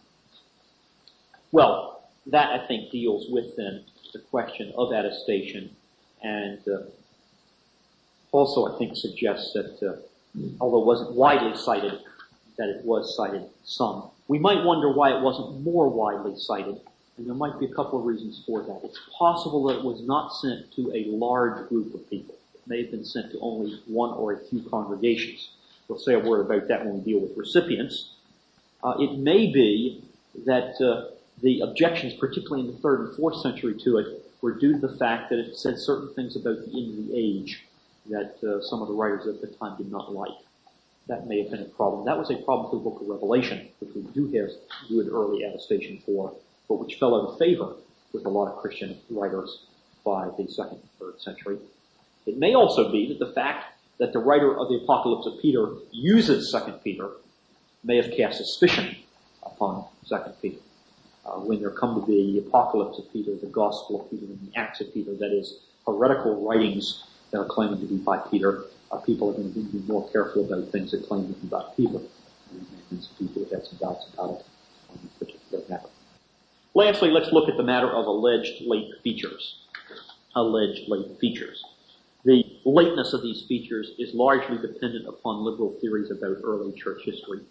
Well, that, I think, deals with, then, the question of attestation, and uh, also, I think, suggests that, uh, although it wasn't widely cited, that it was cited some. We might wonder why it wasn't more widely cited, and there might be a couple of reasons for that. It's possible that it was not sent to a large group of people. It may have been sent to only one or a few congregations. We'll say a word about that when we deal with recipients. Uh, it may be that uh, the objections, particularly in the third and fourth century to it, were due to the fact that it said certain things about the end of the age that uh, some of the writers at the time did not like. That may have been a problem. That was a problem for the book of Revelation, which we do have good early attestation for, but which fell out of favor with a lot of Christian writers by the second and third century. It may also be that the fact that the writer of the Apocalypse of Peter uses Second Peter may have cast suspicion upon Second Peter. Uh, when there come to be the Apocalypse of Peter, the Gospel of Peter, and the Acts of Peter, that is, heretical writings that are claiming to be by Peter, uh, people are going to be more careful about things that claim to be about Peter. And some people have had some doubts about it on this particular matter. Lastly, let's look at the matter of alleged late features. Alleged late features. The lateness of these features is largely dependent upon liberal theories about early church history.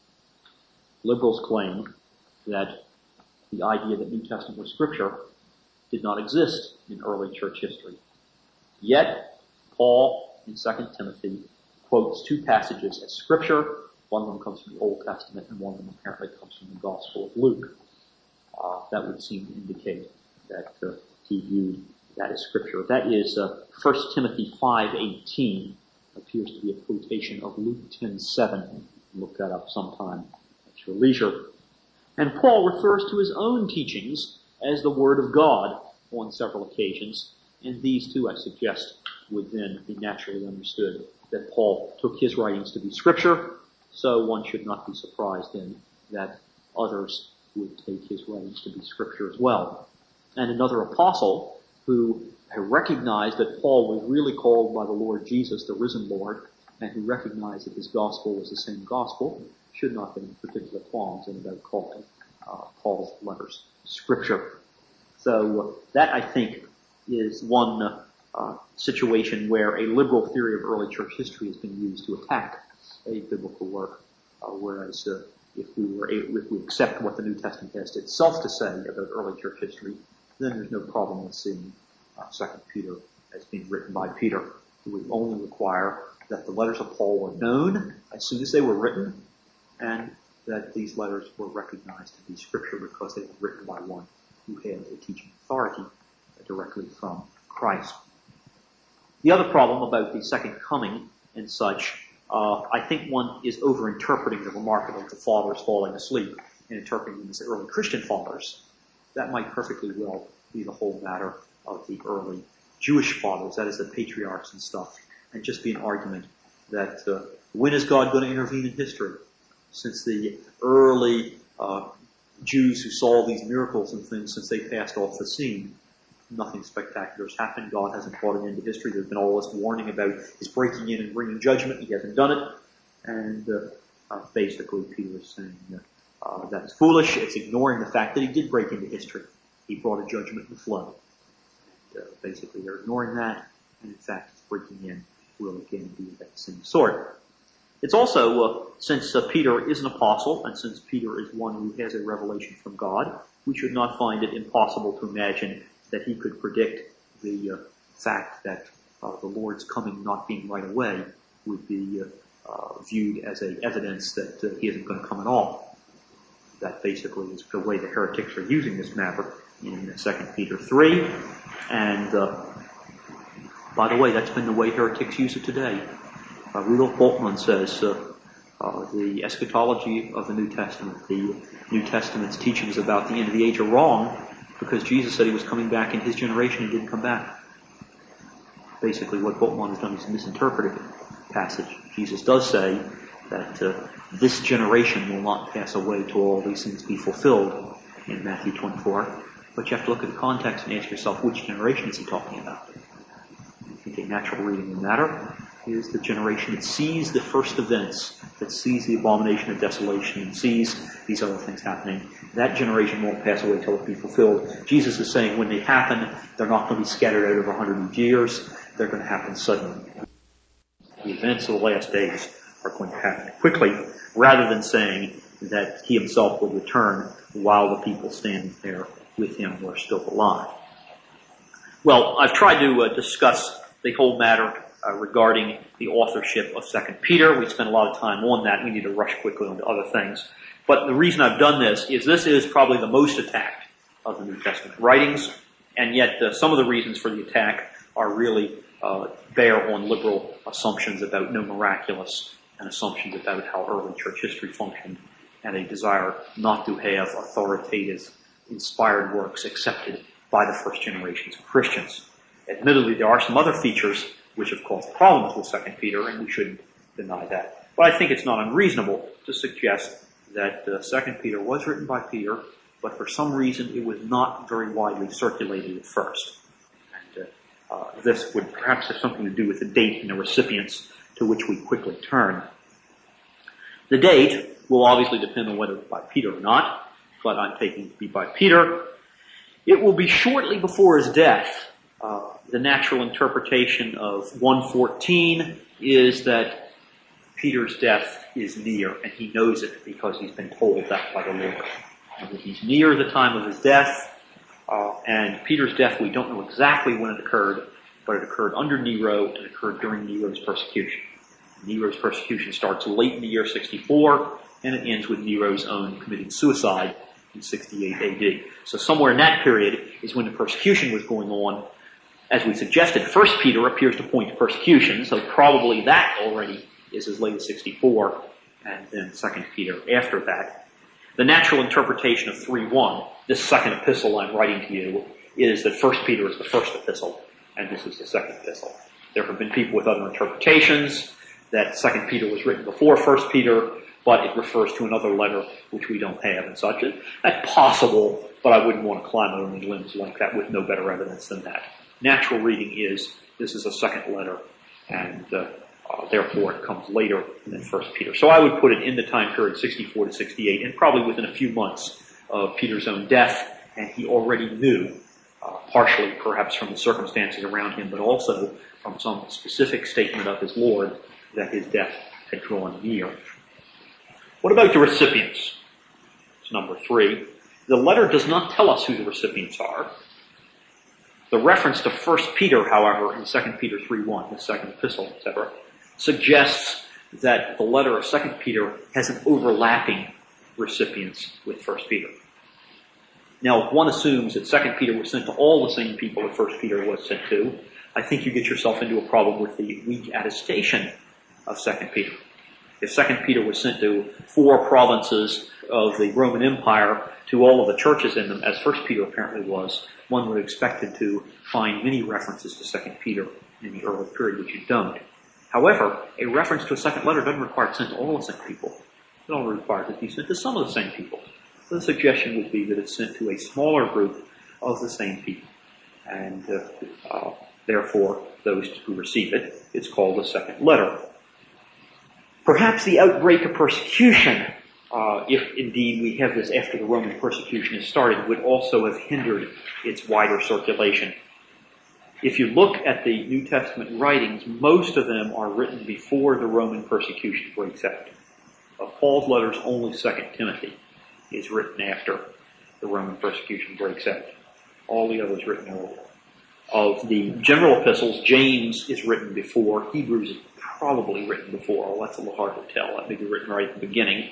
Liberals claim that the idea that New Testament was Scripture did not exist in early church history. Yet, Paul in Second Timothy quotes two passages as Scripture. One of them comes from the Old Testament, and one of them apparently comes from the Gospel of Luke. Uh, that would seem to indicate that uh, he viewed that as Scripture. That is uh, First Timothy five eighteen. Appears to be a quotation of Luke ten seven. Look that up sometime at your leisure. And Paul refers to his own teachings as the Word of God on several occasions, and these too, I suggest, would then be naturally understood that Paul took his writings to be Scripture, so one should not be surprised then that others would take his writings to be Scripture as well. And another apostle who recognized that Paul was really called by the Lord Jesus, the risen Lord, and who recognized that his gospel was the same gospel, should not have any particular qualms in about calling uh, Paul's letters Scripture. So uh, that, I think, is one uh, uh, situation where a liberal theory of early church history has been used to attack a biblical work, uh, whereas uh, if we were able, if we accept what the New Testament has itself to say about early church history, then there's no problem with seeing uh, Second Peter as being written by Peter. It would only require that the letters of Paul were known as soon as they were written, and that these letters were recognized to be Scripture because they were written by one who had a teaching authority directly from Christ. The other problem about the second coming and such, uh, I think one is over-interpreting the remark about the fathers falling asleep and interpreting them as the early Christian fathers. That might perfectly well be the whole matter of the early Jewish fathers, that is the patriarchs and stuff, and just be an argument that uh, when is God going to intervene in history? Since the early uh, Jews who saw these miracles and things, since they passed off the scene, nothing spectacular has happened. God hasn't brought it into history. There's been all this warning about his breaking in and bringing judgment. He hasn't done it. And uh, uh, basically Peter is saying that uh, that's foolish. It's ignoring the fact that he did break into history. He brought a judgment in the flood. And, uh, basically they're ignoring that. And in fact, his breaking in will again be of that same sort. It's also, uh, since uh, Peter is an apostle, and since Peter is one who has a revelation from God, we should not find it impossible to imagine that he could predict the uh, fact that uh, the Lord's coming not being right away would be uh, uh, viewed as a evidence that uh, he isn't going to come at all. That basically is the way the heretics are using this matter in Second Peter three. And uh, by the way, that's been the way heretics use it today. Uh, Rudolf Bultmann says uh, uh, the eschatology of the New Testament, the New Testament's teachings about the end of the age are wrong because Jesus said he was coming back in his generation and didn't come back. Basically what Bultmann has done is misinterpreted the passage. Jesus does say that uh, this generation will not pass away till all these things be fulfilled in Matthew twenty-four. But you have to look at the context and ask yourself, which generation is he talking about? I think a natural reading of the matter is the generation that sees the first events, that sees the abomination of desolation, and sees these other things happening. That generation won't pass away till it be fulfilled. Jesus is saying when they happen, they're not going to be scattered out over a hundred years. They're going to happen suddenly. The events of the last days are going to happen quickly, rather than saying that he himself will return while the people standing there with him were still alive. Well, I've tried to uh, discuss the whole matter Uh, regarding the authorship of Second Peter. We spent a lot of time on that. We need to rush quickly on to other things. But the reason I've done this is this is probably the most attacked of the New Testament writings, and yet uh, some of the reasons for the attack are really uh, bear on liberal assumptions about no miraculous and assumptions about how early church history functioned, and a desire not to have authoritative, inspired works accepted by the first generations of Christians. Admittedly, there are some other features which have caused problems with Second Peter, and we shouldn't deny that. But I think it's not unreasonable to suggest that uh, Second Peter was written by Peter, but for some reason it was not very widely circulated at first. And uh, uh, this would perhaps have something to do with the date and the recipients, to which we quickly turn. The date will obviously depend on whether it's by Peter or not, but I'm taking it to be by Peter. It will be shortly before his death. Uh, the natural interpretation of one fourteen is that Peter's death is near, and he knows it because he's been told that by the Lord. And that he's near the time of his death, uh, and Peter's death, we don't know exactly when it occurred, but it occurred under Nero and occurred during Nero's persecution. Nero's persecution starts late in the year sixty-four, and it ends with Nero's own committing suicide in sixty-eight A D. So somewhere in that period is when the persecution was going on. As we suggested, First Peter appears to point to persecution, so probably that already is as late as sixty-four, and then Second Peter after that. The natural interpretation of three one, this second epistle I'm writing to you, is that First Peter is the first epistle, and this is the second epistle. There have been people with other interpretations, that Second Peter was written before First Peter, but it refers to another letter which we don't have and such. That's possible, but I wouldn't want to climb on any limbs like that with no better evidence than that. Natural reading is this is a second letter, and uh, uh, therefore it comes later than First Peter. So I would put it in the time period sixty-four to sixty-eight, and probably within a few months of Peter's own death, and he already knew, uh, partially perhaps from the circumstances around him, but also from some specific statement of his Lord, that his death had drawn near. What about the recipients? It's number three. The letter does not tell us who the recipients are. The reference to First Peter, however, in Second Peter three one, the second epistle, et cetera, suggests that the letter of Second Peter has an overlapping recipients with First Peter. Now, if one assumes that Second Peter was sent to all the same people that First Peter was sent to, I think you get yourself into a problem with the weak attestation of Second Peter. If Second Peter was sent to four provinces of the Roman Empire, to all of the churches in them, as First Peter apparently was, one would have expected to find many references to Second Peter in the early period, which you don't. However, a reference to a second letter doesn't require it sent to all the same people. It only requires it to be sent to some of the same people. So the suggestion would be that it's sent to a smaller group of the same people. And uh, uh, therefore, those who receive it, it's called a second letter. Perhaps the outbreak of persecution, uh, if indeed we have this after the Roman persecution has started, would also have hindered its wider circulation. If you look at the New Testament writings, most of them are written before the Roman persecution breaks out. Of Paul's letters, only Second Timothy is written after the Roman persecution breaks out. All the others written earlier. Of the general epistles, James is written before, Hebrews is probably written before. Well, that's a little hard to tell. That may be written right at the beginning.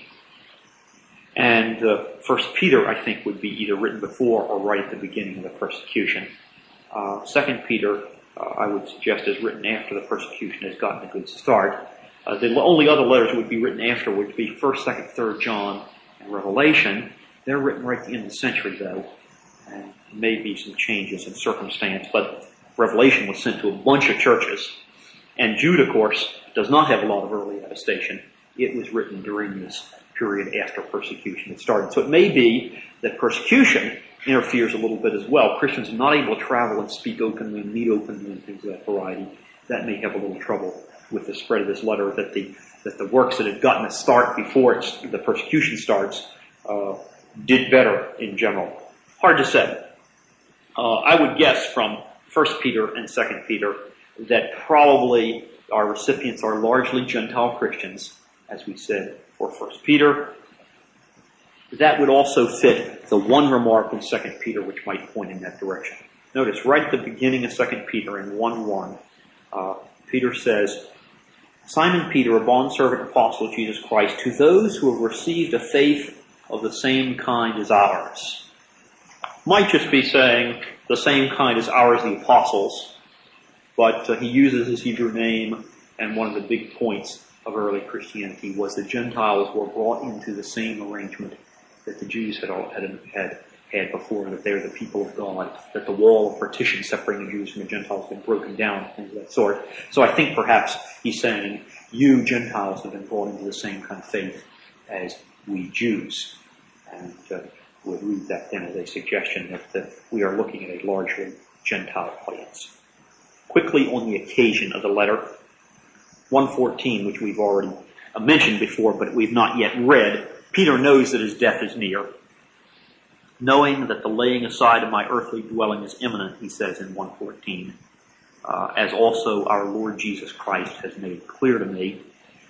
And uh, First Peter, I think, would be either written before or right at the beginning of the persecution. Uh, Second Peter, uh, I would suggest, is written after the persecution has gotten a good start. Uh, the only other letters that would be written after would be First, Second, Third John, and Revelation. They're written right at the end of the century, though, and maybe some changes in circumstance. But Revelation was sent to a bunch of churches. And Jude, of course, does not have a lot of early attestation. It was written during this period after persecution had started. So it may be that persecution interferes a little bit as well. Christians are not able to travel and speak openly and meet openly and things of that variety. That may have a little trouble with the spread of this letter, that the that the works that had gotten a start before it's, the persecution starts uh, did better in general. Hard to say. Uh, I would guess from First Peter and Second Peter that probably our recipients are largely Gentile Christians, as we said for First Peter. That would also fit the one remark in Second Peter which might point in that direction. Notice right at the beginning of Second Peter in one one, uh, Peter says, Simon Peter, a bondservant apostle of Jesus Christ, to those who have received a faith of the same kind as ours. Might just be saying the same kind as ours, the apostles, but uh, he uses his Hebrew name, and one of the big points of early Christianity was the Gentiles were brought into the same arrangement that the Jews had all, had, had had before, that they're the people of God, that the wall of partition separating the Jews from the Gentiles had been broken down, things of that sort. So I think perhaps he's saying, you Gentiles have been brought into the same kind of faith as we Jews. And uh, we'll read that then as a suggestion that uh, we are looking at a largely Gentile audience. quickly on the occasion of the letter. one fourteen, which we've already mentioned before, but we've not yet read. Peter knows that his death is near. Knowing that the laying aside of my earthly dwelling is imminent, he says in one fourteen, uh, as also our Lord Jesus Christ has made clear to me.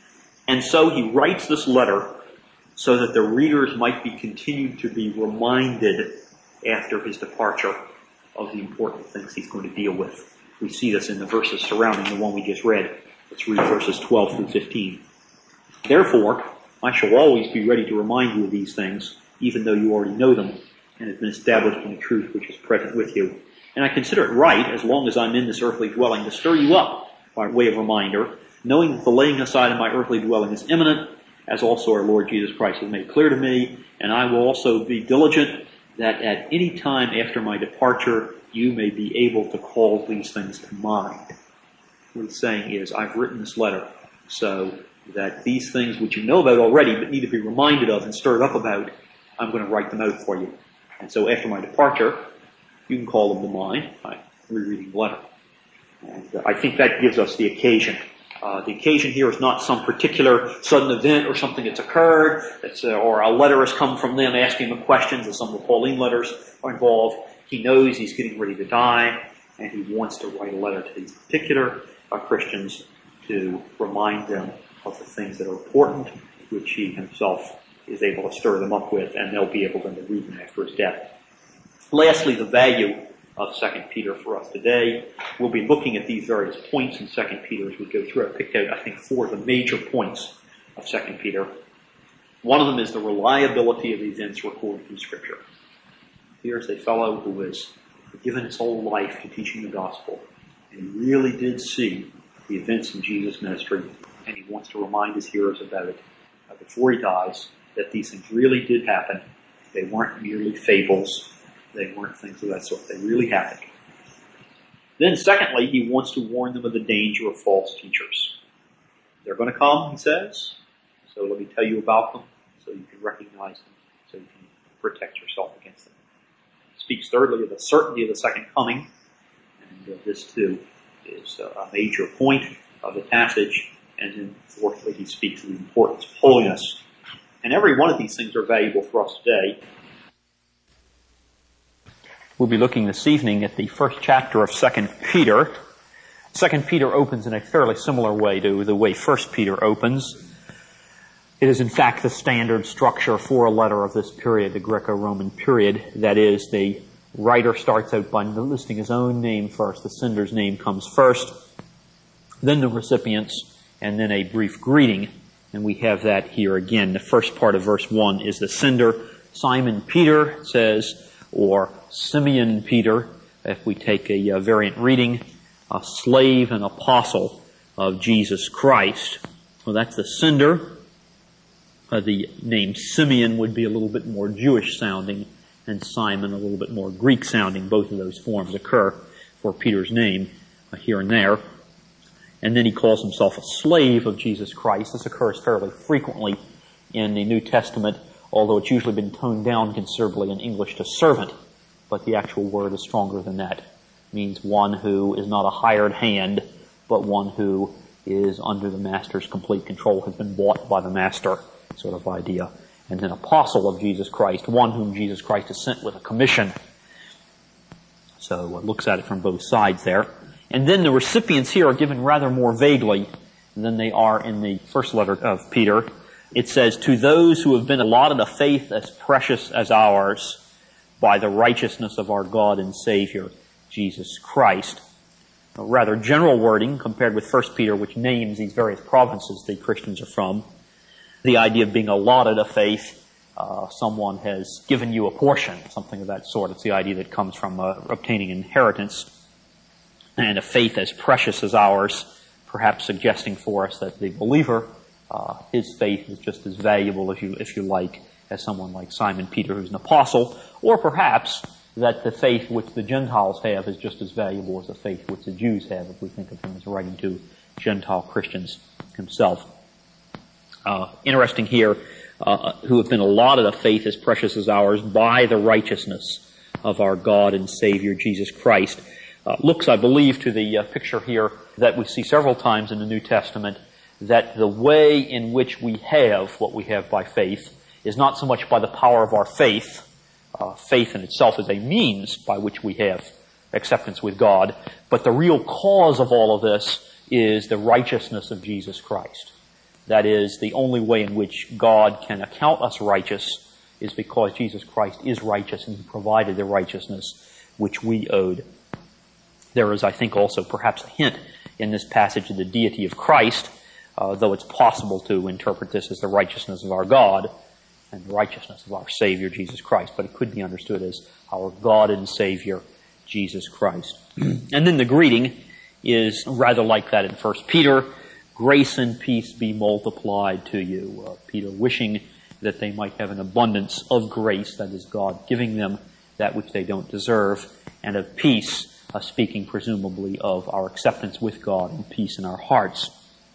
And so he writes this letter so that the readers might be continued to be reminded after his departure of the important things he's going to deal with. We see this in the verses surrounding the one we just read. Let's read verses twelve through fifteen. Therefore, I shall always be ready to remind you of these things, even though you already know them and have been established in the truth which is present with you. And I consider it right, as long as I'm in this earthly dwelling, to stir you up by way of reminder, knowing that the laying aside of my earthly dwelling is imminent, as also our Lord Jesus Christ has made clear to me, and I will also be diligent that at any time after my departure, you may be able to call these things to mind. What he's saying is, I've written this letter so that these things which you know about already but need to be reminded of and stirred up about, I'm going to write them out for you. And so after my departure, you can call them to mind by rereading the letter. And uh, I think that gives us the occasion. Uh, the occasion here is not some particular sudden event or something that's occurred, that's, uh, or a letter has come from them asking him questions, as some of the Pauline letters are involved. He knows he's getting ready to die, and he wants to write a letter to these particular uh, Christians to remind them of the things that are important, which he himself is able to stir them up with, and they'll be able then to read them after his death. Lastly, the value of Second Peter for us today. We'll be looking at these various points in Second Peter as we go through. I picked out, I think, four of the major points of Second Peter. One of them is the reliability of the events recorded in Scripture. Here's a fellow who has given his whole life to teaching the gospel, and he really did see the events in Jesus' ministry, and he wants to remind his hearers about it uh, before he dies, that these things really did happen. They weren't merely fables. They weren't things of that sort. They really happened. Then secondly, he wants to warn them of the danger of false teachers. They're going to come, he says. So let me tell you about them so you can recognize them, so you can protect yourself against them. He speaks thirdly of the certainty of the second coming. And uh, this too is uh, a major point of the passage. And then fourthly, he speaks of the importance of holiness. And every one of these things are valuable for us today. We'll be looking this evening at the first chapter of Second Peter. Second Peter opens in a fairly similar way to the way First Peter opens. It is in fact the standard structure for a letter of this period, the Greco-Roman period. That is, the writer starts out by listing his own name first. The sender's name comes first, then the recipients, and then a brief greeting. And we have that here again. The first part of verse one is the sender. Simon Peter, it says, or Simeon Peter, if we take a uh, variant reading, a slave and apostle of Jesus Christ. Well, that's the sender. Uh, the name Simeon would be a little bit more Jewish sounding, and Simon a little bit more Greek sounding. Both of those forms occur for Peter's name uh, here and there. And then he calls himself a slave of Jesus Christ. This occurs fairly frequently in the New Testament, although it's usually been toned down considerably in English to servant. But the actual word is stronger than that. It means one who is not a hired hand, but one who is under the master's complete control, has been bought by the master, sort of idea. And then apostle of Jesus Christ, one whom Jesus Christ has sent with a commission. So it looks at it from both sides there. And then the recipients here are given rather more vaguely than they are in the first letter of Peter. It says, to those who have been allotted a faith as precious as ours by the righteousness of our God and Savior, Jesus Christ. A rather general wording compared with First Peter, which names these various provinces the Christians are from. The idea of being allotted a faith, uh, someone has given you a portion, something of that sort. It's the idea that comes from uh, obtaining inheritance. And a faith as precious as ours, perhaps suggesting for us that the believer, uh, his faith is just as valuable, if you, if you like, as someone like Simon Peter, who's an apostle, or perhaps that the faith which the Gentiles have is just as valuable as the faith which the Jews have, if we think of him as writing to Gentile Christians himself. Uh, interesting here, uh, who have been allotted a faith as precious as ours by the righteousness of our God and Savior Jesus Christ. uh, looks, I believe, to the uh, picture here that we see several times in the New Testament, that the way in which we have what we have by faith is not so much by the power of our faith. Uh, faith in itself is a means by which we have acceptance with God, but the real cause of all of this is the righteousness of Jesus Christ. That is, the only way in which God can account us righteous is because Jesus Christ is righteous and He provided the righteousness which we owed. There is, I think, also perhaps a hint in this passage of the deity of Christ, uh, though it's possible to interpret this as the righteousness of our God and the righteousness of our Savior, Jesus Christ, but it could be understood as our God and Savior, Jesus Christ. And then the greeting is rather like that in First Peter. Grace and peace be multiplied to you. Uh, Peter wishing that they might have an abundance of grace, that is God giving them that which they don't deserve, and of peace, uh, speaking presumably of our acceptance with God and peace in our hearts.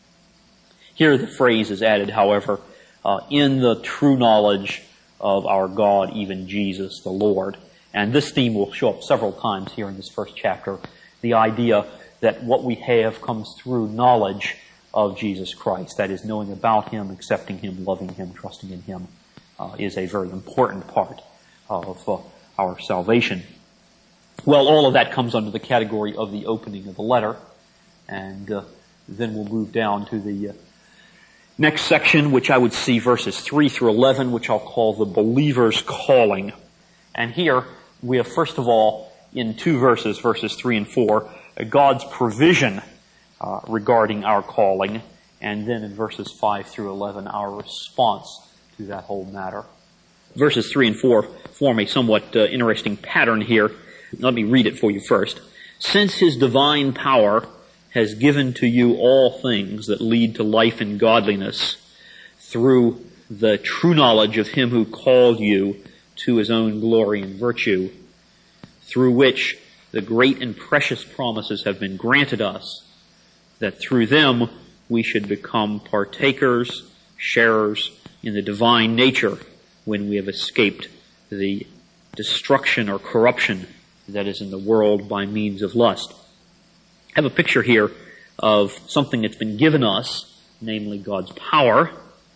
Here the phrase is added, however, uh, in the true knowledge of our God, even Jesus the Lord. And this theme will show up several times here in this first chapter, the idea that what we have comes through knowledge of Jesus Christ. That is, knowing about Him, accepting Him, loving Him, trusting in Him, uh, is a very important part of uh, our salvation. Well, all of that comes under the category of the opening of the letter, and uh, then we'll move down to the uh, next section, which I would see verses three through eleven, which I'll call the believer's calling. And here we have, first of all, in two verses, verses three and four, God's provision uh, regarding our calling, and then in verses five through eleven, our response to that whole matter. Verses three and four form a somewhat uh, interesting pattern here. Let me read it for you first. Since His divine power has given to you all things that lead to life and godliness through the true knowledge of Him who called you to His own glory and virtue, through which the great and precious promises have been granted us, that through them we should become partakers, sharers in the divine nature when we have escaped the destruction or corruption that is in the world by means of lust. I have a picture here of something that's been given us, namely God's power,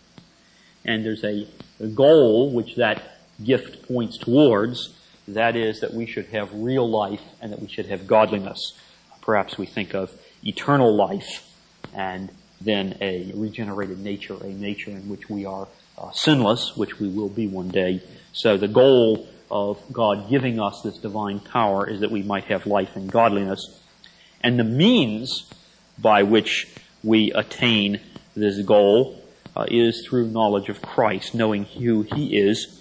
and there's a, a goal which that gift points towards. That is that we should have real life and that we should have godliness. Perhaps we think of eternal life and then a regenerated nature, a nature in which we are uh, sinless, which we will be one day. So the goal of God giving us this divine power is that we might have life and godliness. And the means by which we attain this goal uh, is through knowledge of Christ, knowing who He is,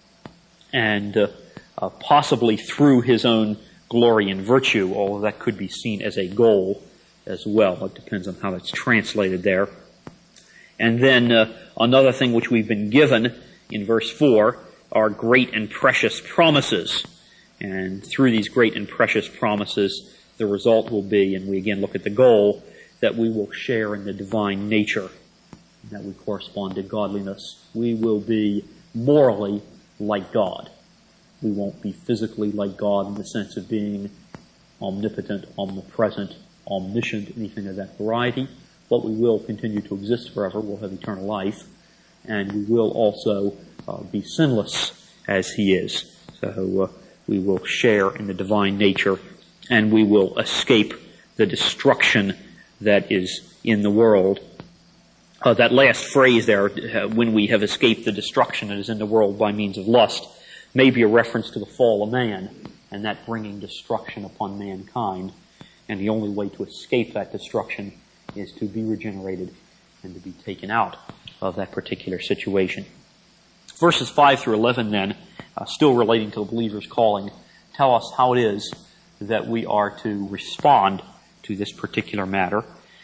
and uh, uh, possibly through His own glory and virtue, although that could be seen as a goal as well. It depends on how it's translated there. And then uh, another thing which we've been given in verse four are great and precious promises. And through these great and precious promises, the result will be, and we again look at the goal, that we will share in the divine nature, that we correspond to godliness. We will be morally like God. We won't be physically like God in the sense of being omnipotent, omnipresent, omniscient, anything of that variety, but we will continue to exist forever. We'll have eternal life, and we will also uh, be sinless as He is. So uh, we will share in the divine nature, and we will escape the destruction that is in the world. Uh, that last phrase there, uh, when we have escaped the destruction that is in the world by means of lust, may be a reference to the fall of man, and that bringing destruction upon mankind. And the only way to escape that destruction is to be regenerated and to be taken out of that particular situation. Verses five through eleven then, uh, still relating to the believer's calling, tell us how it is that we are to respond to this particular matter.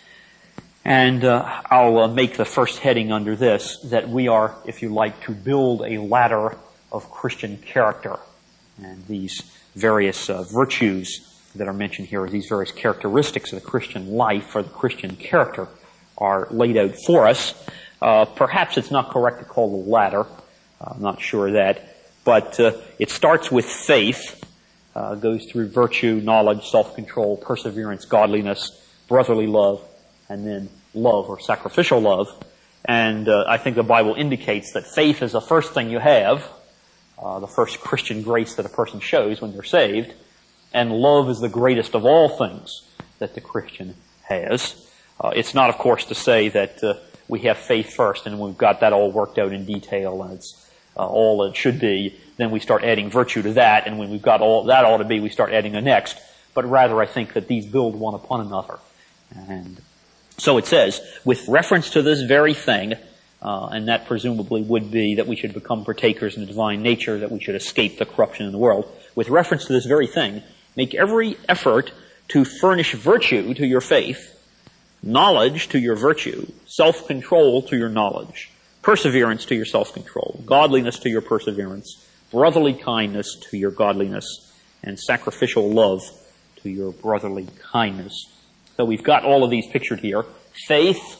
And uh, I'll uh, make the first heading under this, that we are, if you like, to build a ladder of Christian character. And these various uh, virtues that are mentioned here, these various characteristics of the Christian life or the Christian character, are laid out for us. Uh, perhaps it's not correct to call the ladder. I'm not sure of that. But uh, it starts with faith, uh, goes through virtue, knowledge, self-control, perseverance, godliness, brotherly love, and then love or sacrificial love. And uh, I think the Bible indicates that faith is the first thing you have, uh, the first Christian grace that a person shows when they're saved, and love is the greatest of all things that the Christian has. Uh, it's not, of course, to say that uh, we have faith first and we've got that all worked out in detail and it's uh, all it should be. Then we start adding virtue to that, and when we've got all that ought to be, we start adding the next. But rather, I think that these build one upon another. And so it says, with reference to this very thing, uh, and that presumably would be that we should become partakers in the divine nature, that we should escape the corruption in the world. With reference to this very thing, make every effort to furnish virtue to your faith, knowledge to your virtue, self-control to your knowledge, perseverance to your self-control, godliness to your perseverance, brotherly kindness to your godliness, and sacrificial love to your brotherly kindness. So we've got all of these pictured here. Faith,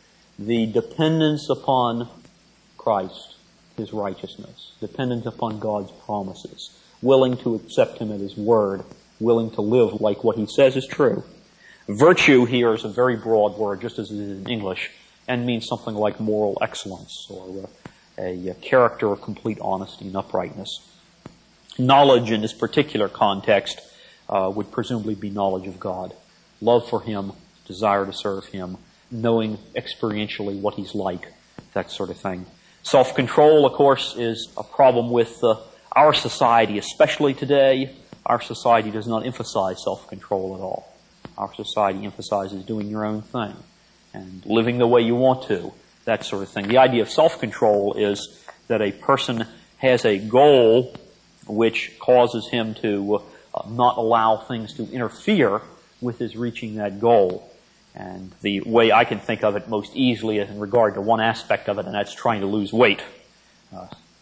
the dependence upon Christ, His righteousness, dependent upon God's promises, willing to accept Him at His word, willing to live like what He says is true. Virtue here is a very broad word, just as it is in English, and means something like moral excellence or a, a character of complete honesty and uprightness. Knowledge in this particular context uh, would presumably be knowledge of God. Love for Him, desire to serve Him, knowing experientially what He's like, that sort of thing. Self-control, of course, is a problem with uh, our society, especially today. Our society does not emphasize self-control at all. Our society emphasizes doing your own thing and living the way you want to, that sort of thing. The idea of self-control is that a person has a goal which causes him to uh, not allow things to interfere with his reaching that goal. And the way I can think of it most easily is in regard to one aspect of it, and that's trying to lose weight. Uh,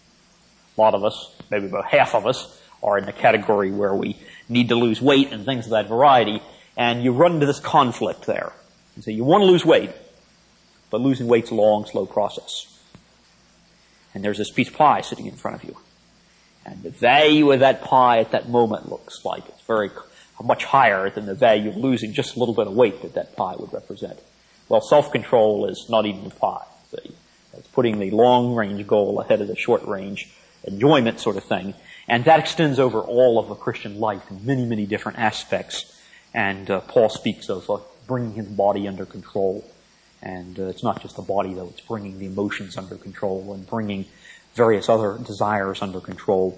a lot of us, maybe about half of us, are in the category where we need to lose weight and things of that variety, and you run into this conflict there. And so you want to lose weight, but losing weight's a long, slow process. And there's this piece of pie sitting in front of you. And the value of that pie at that moment looks like it's very much higher than the value of losing just a little bit of weight that that pie would represent. Well, self-control is not even the pie. It's putting the long-range goal ahead of the short-range enjoyment sort of thing. And that extends over all of the Christian life in many, many different aspects. And uh, Paul speaks of uh, bringing his body under control. And uh, it's not just the body, though. It's bringing the emotions under control and bringing various other desires under control.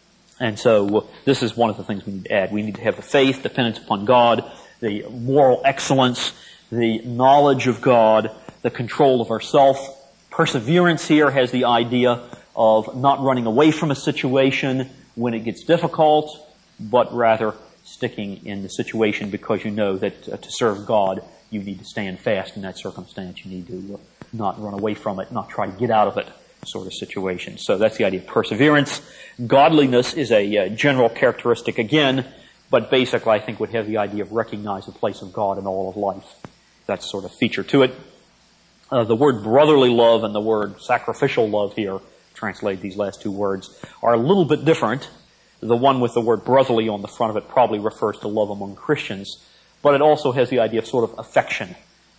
And so uh, this is one of the things we need to add. We need to have the faith, dependence upon God, the moral excellence, the knowledge of God, the control of ourself. Perseverance here has the idea of not running away from a situation when it gets difficult, but rather sticking in the situation because you know that uh, to serve God, you need to stand fast in that circumstance. You need to uh, not run away from it, not try to get out of it sort of situation. So that's the idea of perseverance. Godliness is a uh, general characteristic again, but basically I think would have the idea of recognize the place of God in all of life. That's sort of feature to it. Uh, the word brotherly love and the word sacrificial love here, translate these last two words, are a little bit different. The one with the word brotherly on the front of it probably refers to love among Christians, but it also has the idea of sort of affection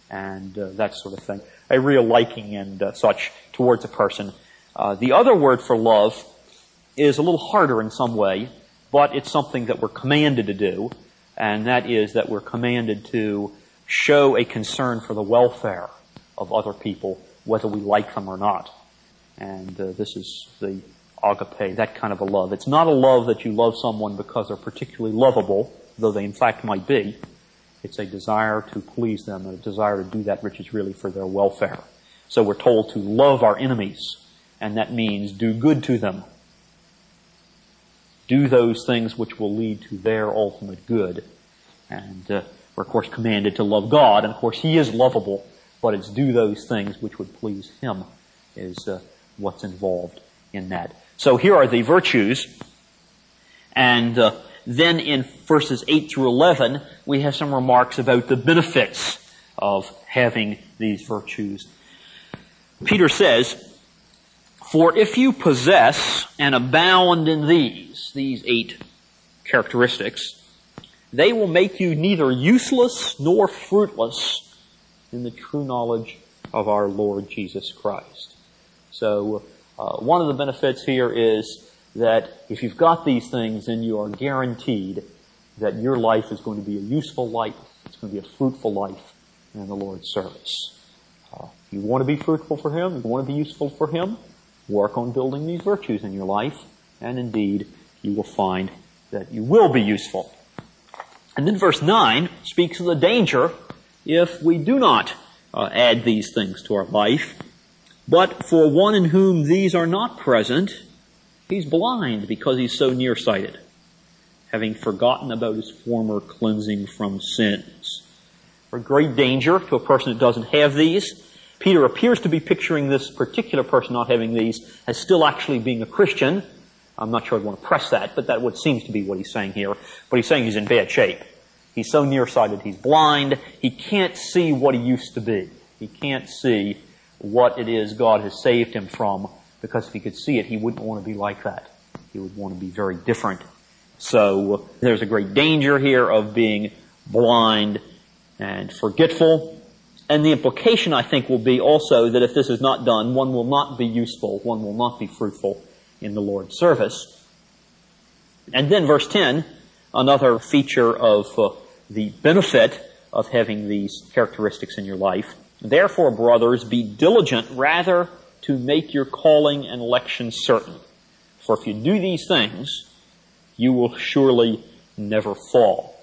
and uh, that sort of thing, a real liking and uh, such towards a person. Uh, the other word for love is a little harder in some way, but it's something that we're commanded to do, and that is that we're commanded to show a concern for the welfare of other people, whether we like them or not. And uh, this is the agape, that kind of a love. It's not a love that you love someone because they're particularly lovable, though they in fact might be. It's a desire to please them, a desire to do that which is really for their welfare. So we're told to love our enemies, and that means do good to them. Do those things which will lead to their ultimate good. And uh, we're of course commanded to love God, and of course He is lovable, but it's do those things which would please Him is uh, what's involved in that. So here are the virtues, and uh, then in verses eight through eleven, we have some remarks about the benefits of having these virtues. Peter says, "For if you possess and abound in these, these eight characteristics, they will make you neither useless nor fruitless in the true knowledge of our Lord Jesus Christ. So uh, one of the benefits here is that if you've got these things, then you are guaranteed that your life is going to be a useful life. It's going to be a fruitful life in the Lord's service. Uh, if you want to be fruitful for Him, you want to be useful for Him, work on building these virtues in your life, and indeed, you will find that you will be useful. And then verse nine speaks of the danger if we do not uh, add these things to our life. But for one in whom these are not present, he's blind because he's so nearsighted, having forgotten about his former cleansing from sins. For great danger to a person that doesn't have these. Peter appears to be picturing this particular person not having these as still actually being a Christian. I'm not sure I'd want to press that, but that what seems to be what he's saying here. But he's saying he's in bad shape. He's so nearsighted, he's blind. He can't see what he used to be. He can't see what it is God has saved him from, because if he could see it, he wouldn't want to be like that. He would want to be very different. So there's a great danger here of being blind and forgetful. And the implication, I think, will be also that if this is not done, one will not be useful, one will not be fruitful in the Lord's service. And then verse ten, another feature of uh, the benefit of having these characteristics in your life. Therefore, brothers, be diligent rather to make your calling and election certain. For if you do these things, you will surely never fall.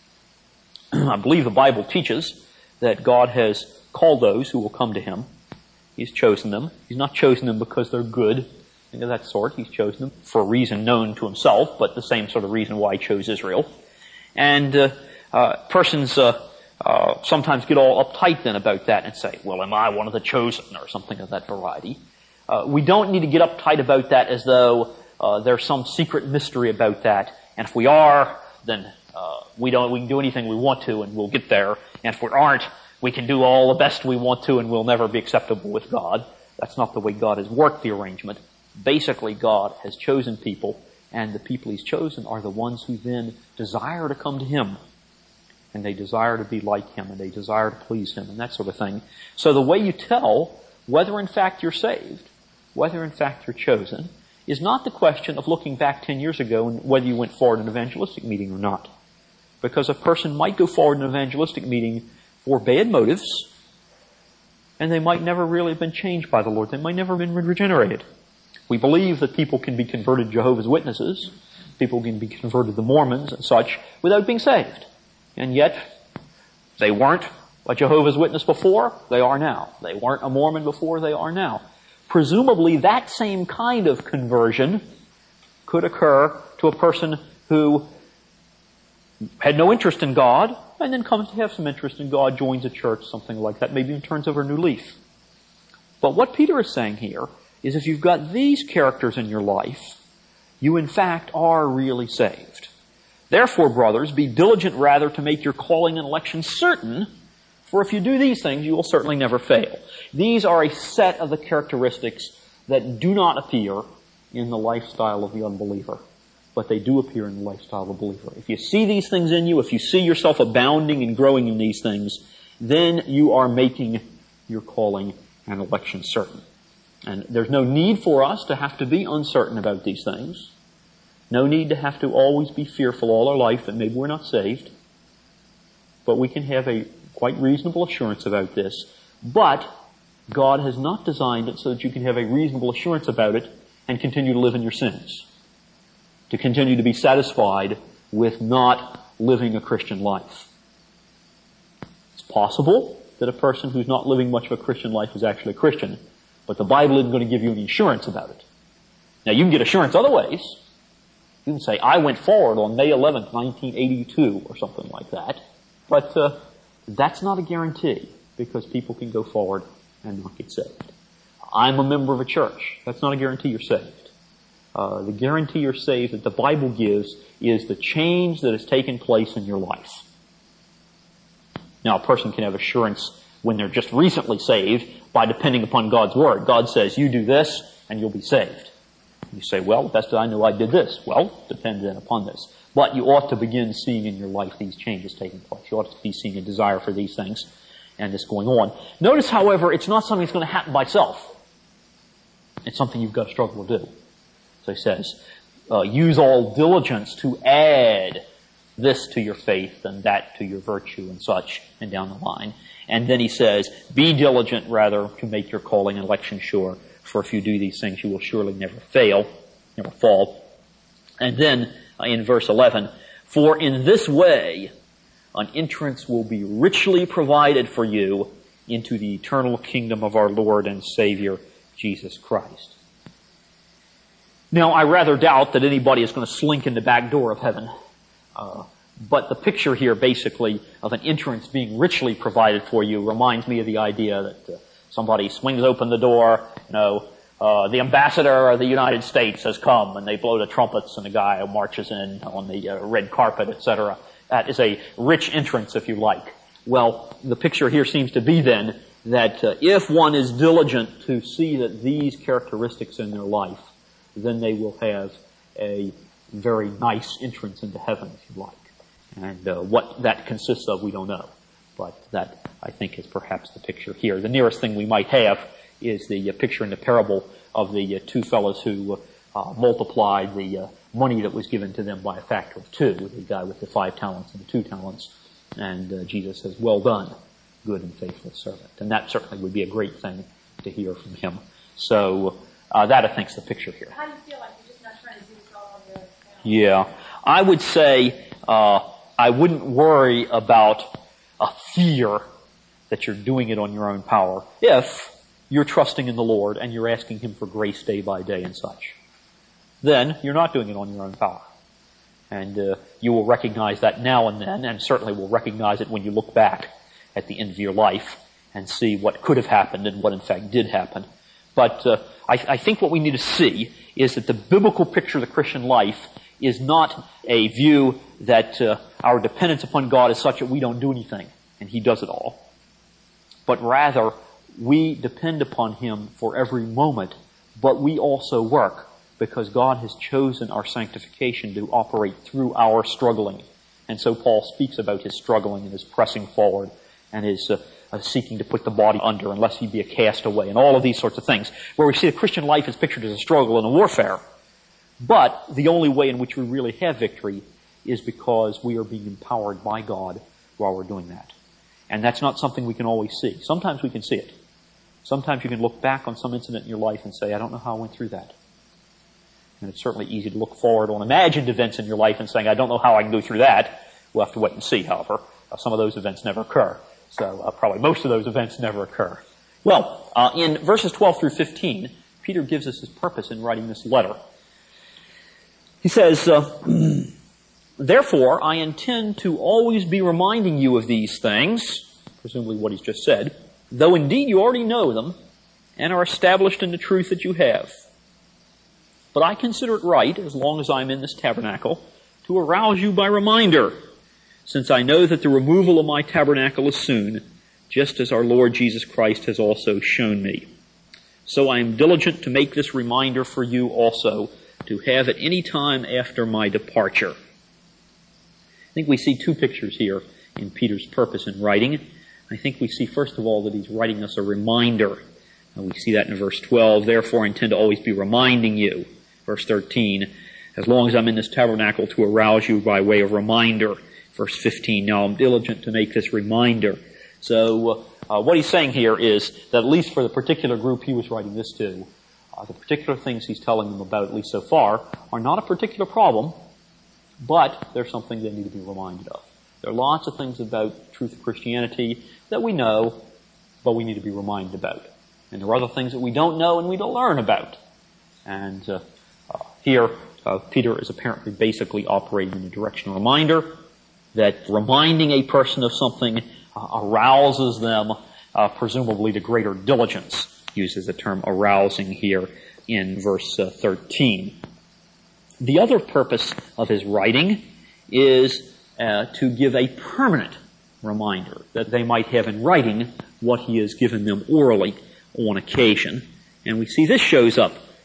I believe the Bible teaches that God has called those who will come to Him. He's chosen them. He's not chosen them because they're good, things of that sort. He's chosen them for a reason known to Himself, but the same sort of reason why He chose Israel. And uh, uh, persons uh, uh, sometimes get all uptight then about that and say, well, am I one of the chosen, or something of that variety. Uh, we don't need to get uptight about that as though uh, there's some secret mystery about that. And if we are, then uh, we don't. We can do anything we want to, and we'll get there. And if we aren't, we can do all the best we want to, and we'll never be acceptable with God. That's not the way God has worked the arrangement. Basically, God has chosen people, and the people He's chosen are the ones who then desire to come to Him. And they desire to be like Him, and they desire to please Him, and that sort of thing. So the way you tell whether in fact you're saved, whether in fact you're chosen, is not the question of looking back ten years ago and whether you went forward in an evangelistic meeting or not. Because a person might go forward in an evangelistic meeting for bad motives, and they might never really have been changed by the Lord. They might never have been regenerated. We believe that people can be converted to Jehovah's Witnesses, people can be converted to Mormons and such, without being saved. And yet, they weren't a Jehovah's Witness before, they are now. They weren't a Mormon before, they are now. Presumably, that same kind of conversion could occur to a person who had no interest in God, and then comes to have some interest in God, joins a church, something like that, maybe even turns over a new leaf. But what Peter is saying here is if you've got these characters in your life, you in fact are really saved. Therefore, brothers, be diligent rather to make your calling and election certain, for if you do these things, you will certainly never fail. These are a set of the characteristics that do not appear in the lifestyle of the unbeliever, but they do appear in the lifestyle of the believer. If you see these things in you, if you see yourself abounding and growing in these things, then you are making your calling and election certain. And there's no need for us to have to be uncertain about these things. No need to have to always be fearful all our life that maybe we're not saved. But we can have a quite reasonable assurance about this. But God has not designed it so that you can have a reasonable assurance about it and continue to live in your sins. To continue to be satisfied with not living a Christian life. It's possible that a person who's not living much of a Christian life is actually a Christian, but the Bible isn't going to give you any assurance about it. Now, you can get assurance other ways. You can say, I went forward on May eleventh, nineteen eighty-two, or something like that. But uh, that's not a guarantee, because people can go forward and not get saved. I'm a member of a church. That's not a guarantee you're saved. Uh, the guarantee you're saved that the Bible gives is the change that has taken place in your life. Now, a person can have assurance when they're just recently saved by depending upon God's Word. God says, you do this, and you'll be saved. You say, well, best that I know I did this. Well, depends then upon this. But you ought to begin seeing in your life these changes taking place. You ought to be seeing a desire for these things and this going on. Notice, however, it's not something that's going to happen by itself. It's something you've got to struggle to do. So he says, uh, use all diligence to add this to your faith and that to your virtue and such, and down the line. And then he says, be diligent rather to make your calling and election sure, for if you do these things you will surely never fail, never fall. And then uh, in verse eleven, for in this way an entrance will be richly provided for you into the eternal kingdom of our Lord and Savior, Jesus Christ. Now, I rather doubt that anybody is going to slink in the back door of heaven. Uh, but the picture here, basically, of an entrance being richly provided for you reminds me of the idea that uh, somebody swings open the door, you know, uh, the ambassador of the United States has come, and they blow the trumpets, and the guy marches in on the uh, red carpet, et cetera. That is a rich entrance, if you like. Well, the picture here seems to be then that uh, if one is diligent to see that these characteristics in their life, then they will have a very nice entrance into heaven, if you like. And uh, what that consists of, we don't know. But that, I think, is perhaps the picture here. The nearest thing we might have is the uh, picture in the parable of the uh, two fellows who uh, multiplied the uh, money that was given to them by a factor of two, the guy with the five talents and the two talents. And uh, Jesus says, well done, good and faithful servant. And that certainly would be a great thing to hear from him. So uh, that, I think, is the picture here. How do you feel like you're just not trying to do this all on your own? Yeah. I would say uh, I wouldn't worry about a fear that you're doing it on your own power if you're trusting in the Lord and you're asking Him for grace day by day and such. Then you're not doing it on your own power. And uh, you will recognize that now and then, and certainly will recognize it when you look back at the end of your life and see what could have happened and what in fact did happen. But uh, I, I think what we need to see is that the biblical picture of the Christian life is not a view that uh, our dependence upon God is such that we don't do anything and He does it all. But rather, we depend upon Him for every moment, but we also work because God has chosen our sanctification to operate through our struggling. And so Paul speaks about his struggling and his pressing forward and his uh, uh, seeking to put the body under unless he be a castaway and all of these sorts of things, where we see the Christian life is pictured as a struggle and a warfare. But the only way in which we really have victory is because we are being empowered by God while we're doing that. And that's not something we can always see. Sometimes we can see it. Sometimes you can look back on some incident in your life and say, I don't know how I went through that. And it's certainly easy to look forward on imagined events in your life and saying, I don't know how I can go through that. We'll have to wait and see, however. Uh, some of those events never occur. So uh, probably most of those events never occur. Well, uh, in verses twelve through fifteen, Peter gives us his purpose in writing this letter. He says, uh, therefore, I intend to always be reminding you of these things, presumably what he's just said, though indeed you already know them and are established in the truth that you have. But I consider it right, as long as I'm in this tabernacle, to arouse you by reminder, since I know that the removal of my tabernacle is soon, just as our Lord Jesus Christ has also shown me. So I am diligent to make this reminder for you also, to have at any time after my departure. I think we see two pictures here in Peter's purpose in writing. I think we see, first of all, that he's writing us a reminder. And we see that in verse twelve, therefore I intend to always be reminding you. Verse thirteen, as long as I'm in this tabernacle to arouse you by way of reminder. Verse fifteen, now I'm diligent to make this reminder. So uh, what he's saying here is that at least for the particular group he was writing this to, uh, the particular things he's telling them about, at least so far, are not a particular problem, but they're something they need to be reminded of. There are lots of things about truth of Christianity that we know, but we need to be reminded about. And there are other things that we don't know and we don't learn about. And uh, uh, here, uh, Peter is apparently basically operating in a direction of reminder that reminding a person of something uh, arouses them, uh, presumably to greater diligence. Uses the term arousing here in verse uh, thirteen. The other purpose of his writing is uh, to give a permanent reminder that they might have in writing what he has given them orally on occasion. And we see this shows up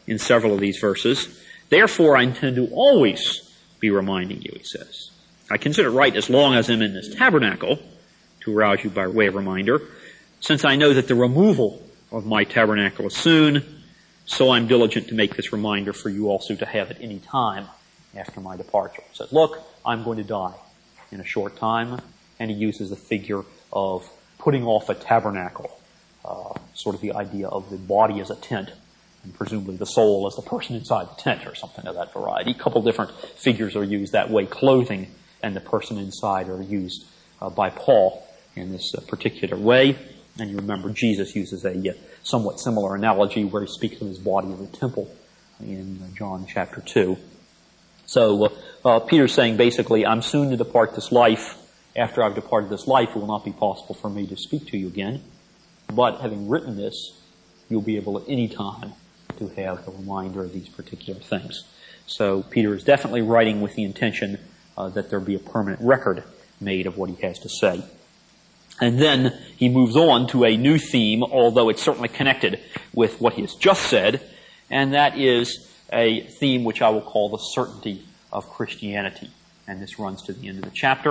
in several of these verses. Therefore, I intend to always be reminding you, he says. I consider it right as long as I'm in this tabernacle to arouse you by way of reminder, since I know that the removal of my tabernacle is soon, so I'm diligent to make this reminder for you also to have at any time after my departure. He says, look, I'm going to die in a short time, and he uses the figure of putting off a tabernacle, uh, sort of the idea of the body as a tent, and presumably the soul as the person inside the tent or something of that variety. A couple different figures are used that way. Clothing and the person inside are used uh, by Paul in this uh, particular way. And you remember Jesus uses a uh, somewhat similar analogy where he speaks of his body as a temple in uh, John chapter two. So uh, uh, Peter's saying basically, I'm soon to depart this life. After I've departed this life, it will not be possible for me to speak to you again. But having written this, you'll be able at any time to have a reminder of these particular things. So Peter is definitely writing with the intention uh, that there be a permanent record made of what he has to say. And then he moves on to a new theme, although it's certainly connected with what he has just said, and that is a theme which I will call the certainty of Christianity. And this runs to the end of the chapter,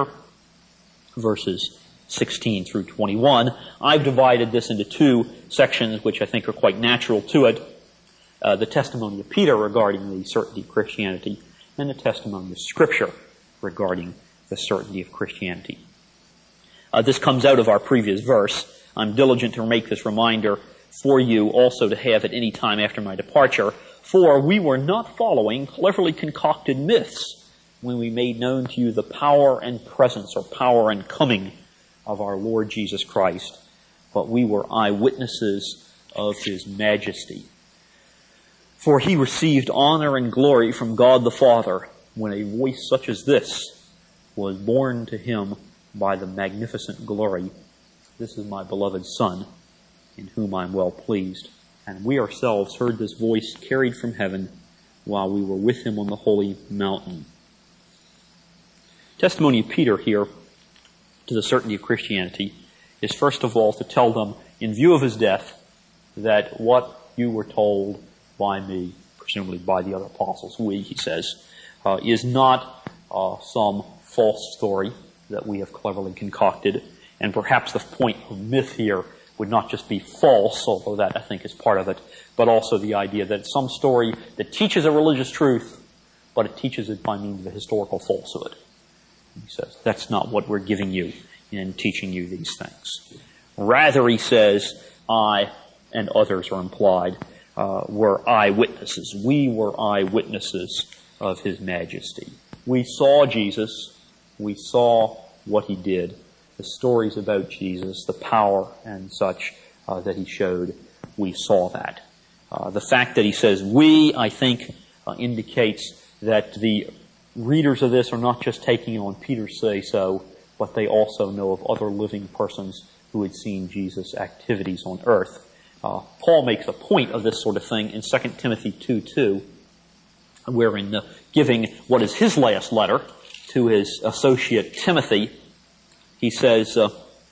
verses sixteen through twenty-one. I've divided this into two sections which I think are quite natural to it. Uh, the testimony of Peter regarding the certainty of Christianity, and the testimony of Scripture regarding the certainty of Christianity. Uh, this comes out of our previous verse. I'm diligent to make this reminder for you also to have at any time after my departure, for we were not following cleverly concocted myths when we made known to you the power and presence or power and coming of our Lord Jesus Christ, but we were eyewitnesses of his majesty. For he received honor and glory from God the Father when a voice such as this was borne to him by the magnificent glory. This is my beloved Son, in whom I am well pleased. And we ourselves heard this voice carried from heaven while we were with him on the holy mountain. Testimony of Peter here to the certainty of Christianity is first of all to tell them, in view of his death, that what you were told by me, presumably by the other apostles, we, he says, uh, is not uh, some false story that we have cleverly concocted. And perhaps the point of myth here would not just be false, although that I think is part of it, but also the idea that it's some story that teaches a religious truth, but it teaches it by means of a historical falsehood. He says, that's not what we're giving you in teaching you these things. Rather, he says, I and others are implied, uh, were eyewitnesses. We were eyewitnesses of his majesty. We saw Jesus. We saw what he did. The stories about Jesus, the power and such uh, that he showed, we saw that. Uh, the fact that he says we, I think, uh, indicates that the readers of this are not just taking it on Peter's say-so, but they also know of other living persons who had seen Jesus' activities on earth. Uh, Paul makes a point of this sort of thing in Second Timothy two two, where in the, giving what is his last letter to his associate Timothy, he says, uh,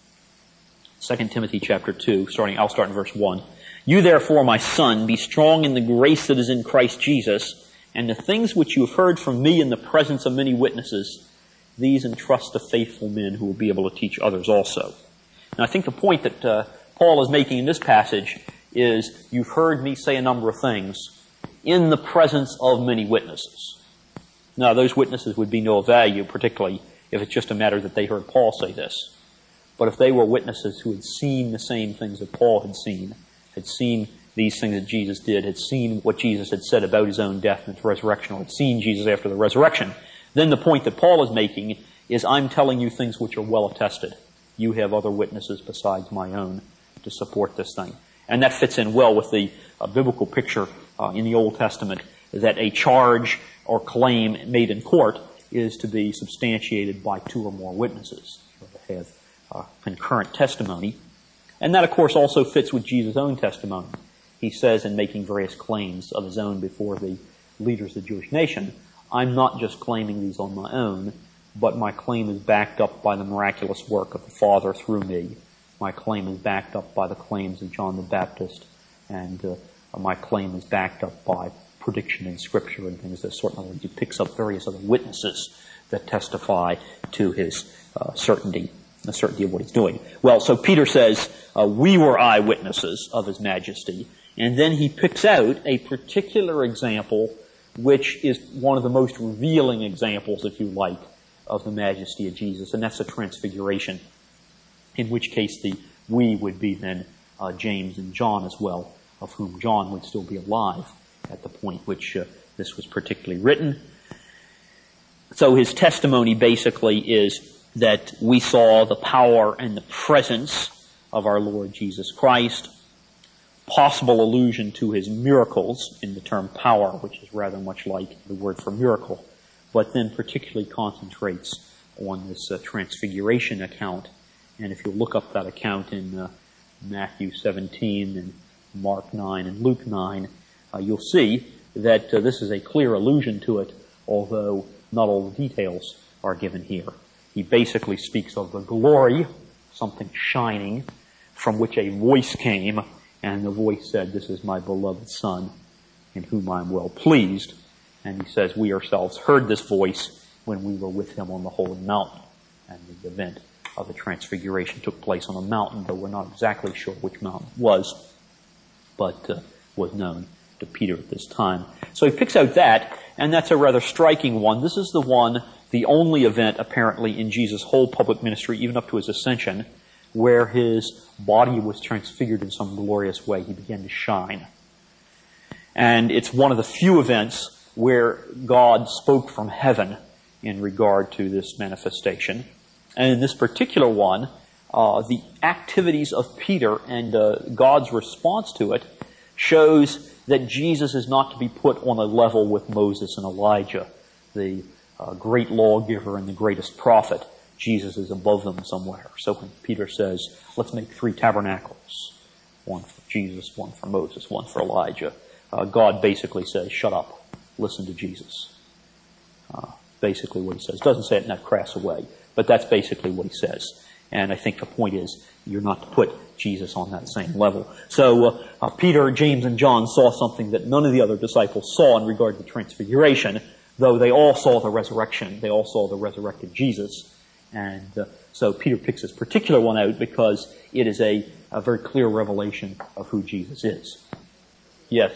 Second Timothy chapter two, starting, I'll start in verse one. You therefore, my son, be strong in the grace that is in Christ Jesus, and the things which you have heard from me in the presence of many witnesses, these entrust to faithful men who will be able to teach others also. Now, I think the point that uh, Paul is making in this passage is, you've heard me say a number of things in the presence of many witnesses. Now, those witnesses would be no value, particularly if it's just a matter that they heard Paul say this. But if they were witnesses who had seen the same things that Paul had seen, had seen these things that Jesus did, had seen what Jesus had said about his own death and his resurrection, or had seen Jesus after the resurrection, then the point that Paul is making is, I'm telling you things which are well attested. You have other witnesses besides my own to support this thing. And that fits in well with the uh, biblical picture uh, in the Old Testament that a charge or claim made in court is to be substantiated by two or more witnesses, or to have uh, concurrent testimony. And that, of course, also fits with Jesus' own testimony. He says in making various claims of his own before the leaders of the Jewish nation, I'm not just claiming these on my own, but my claim is backed up by the miraculous work of the Father through me. My claim is backed up by the claims of John the Baptist and uh, uh, my claim is backed up by prediction in Scripture and things of this sort. In other words, he picks up various other witnesses that testify to his uh, certainty, the certainty of what he's doing. Well, so Peter says, uh, we were eyewitnesses of his majesty. And then he picks out a particular example, which is one of the most revealing examples, if you like, of the majesty of Jesus, and that's the transfiguration, in which case the we would be then uh, James and John as well, of whom John would still be alive at the point which uh, this was particularly written. So his testimony basically is that we saw the power and the presence of our Lord Jesus Christ, possible allusion to his miracles in the term power, which is rather much like the word for miracle, but then particularly concentrates on this uh, transfiguration account. And if you look up that account in uh, Matthew seventeen and Mark nine and Luke nine, uh, you'll see that uh, this is a clear allusion to it, although not all the details are given here. He basically speaks of the glory, something shining, from which a voice came, and the voice said, "This is my beloved Son, in whom I am well pleased." And he says, we ourselves heard this voice when we were with him on the holy mountain. And the event of the transfiguration took place on a mountain, though we're not exactly sure which mountain it was, but uh, was known to Peter at this time. So he picks out that, and that's a rather striking one. This is the one, the only event apparently in Jesus' whole public ministry, even up to his ascension, where his body was transfigured in some glorious way. He began to shine. And it's one of the few events where God spoke from heaven in regard to this manifestation. And in this particular one, uh, the activities of Peter and uh, God's response to it shows that Jesus is not to be put on a level with Moses and Elijah, the uh, great lawgiver and the greatest prophet. Jesus is above them somewhere. So when Peter says, let's make three tabernacles, one for Jesus, one for Moses, one for Elijah, uh, God basically says, shut up, listen to Jesus. Uh, basically what he says. Doesn't say it in that crass way, but that's basically what he says. And I think the point is, you're not to put Jesus on that same level. So uh, uh, Peter, James, and John saw something that none of the other disciples saw in regard to the transfiguration, though they all saw the resurrection. They all saw the resurrected Jesus. And uh, so Peter picks this particular one out because it is a, a very clear revelation of who Jesus is. Yes?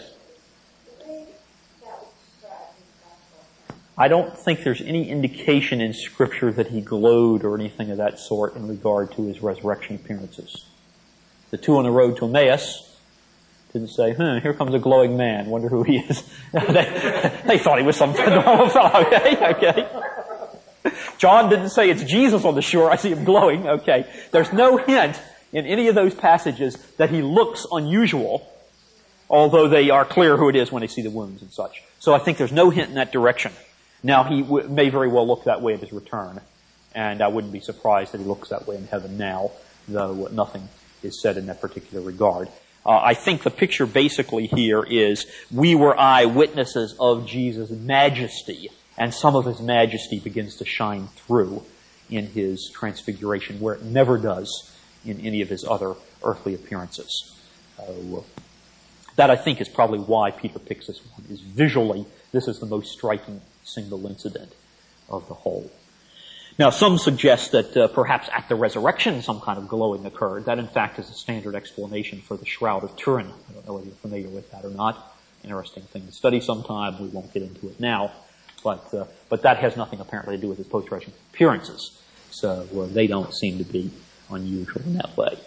I don't think there's any indication in Scripture that he glowed or anything of that sort in regard to his resurrection appearances. The two on the road to Emmaus didn't say, huh, here comes a glowing man, wonder who he is. they, they thought he was some normal fellow, okay, okay. John didn't say it's Jesus on the shore, I see him glowing, okay. There's no hint in any of those passages that he looks unusual, although they are clear who it is when they see the wounds and such. So I think there's no hint in that direction. Now, he w- may very well look that way at his return, and I wouldn't be surprised that he looks that way in heaven now, though nothing is said in that particular regard. Uh, I think the picture basically here is we were eyewitnesses of Jesus' majesty, and some of his majesty begins to shine through in his transfiguration, where it never does in any of his other earthly appearances. Uh, that, I think, is probably why Peter picks this one, is visually, this is the most striking single incident of the whole. Now, some suggest that uh, perhaps at the resurrection some kind of glowing occurred. That, in fact, is a standard explanation for the Shroud of Turin. I don't know whether you're familiar with that or not. Interesting thing to study sometime. We won't get into it now. But uh, but that has nothing apparently to do with his post-resurrection appearances. So uh, they don't seem to be unusual in that way.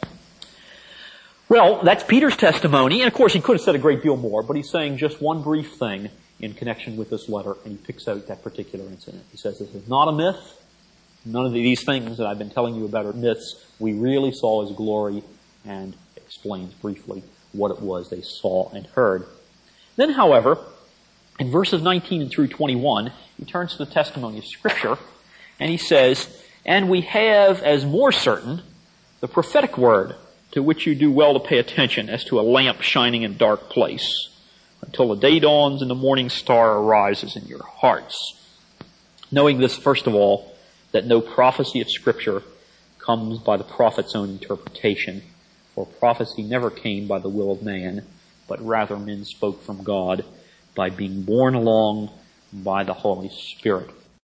Well, that's Peter's testimony. And, of course, he could have said a great deal more, but he's saying just one brief thing in connection with this letter, and he picks out that particular incident. He says, this is not a myth. None of these things that I've been telling you about are myths. We really saw his glory, and explains briefly what it was they saw and heard. Then, however, in verses nineteen and through twenty-one, he turns to the testimony of Scripture, and he says, and we have as more certain the prophetic word, to which you do well to pay attention as to a lamp shining in a dark place, until the day dawns and the morning star arises in your hearts. Knowing this, first of all, that no prophecy of Scripture comes by the prophet's own interpretation, for prophecy never came by the will of man, but rather men spoke from God by being borne along by the Holy Spirit.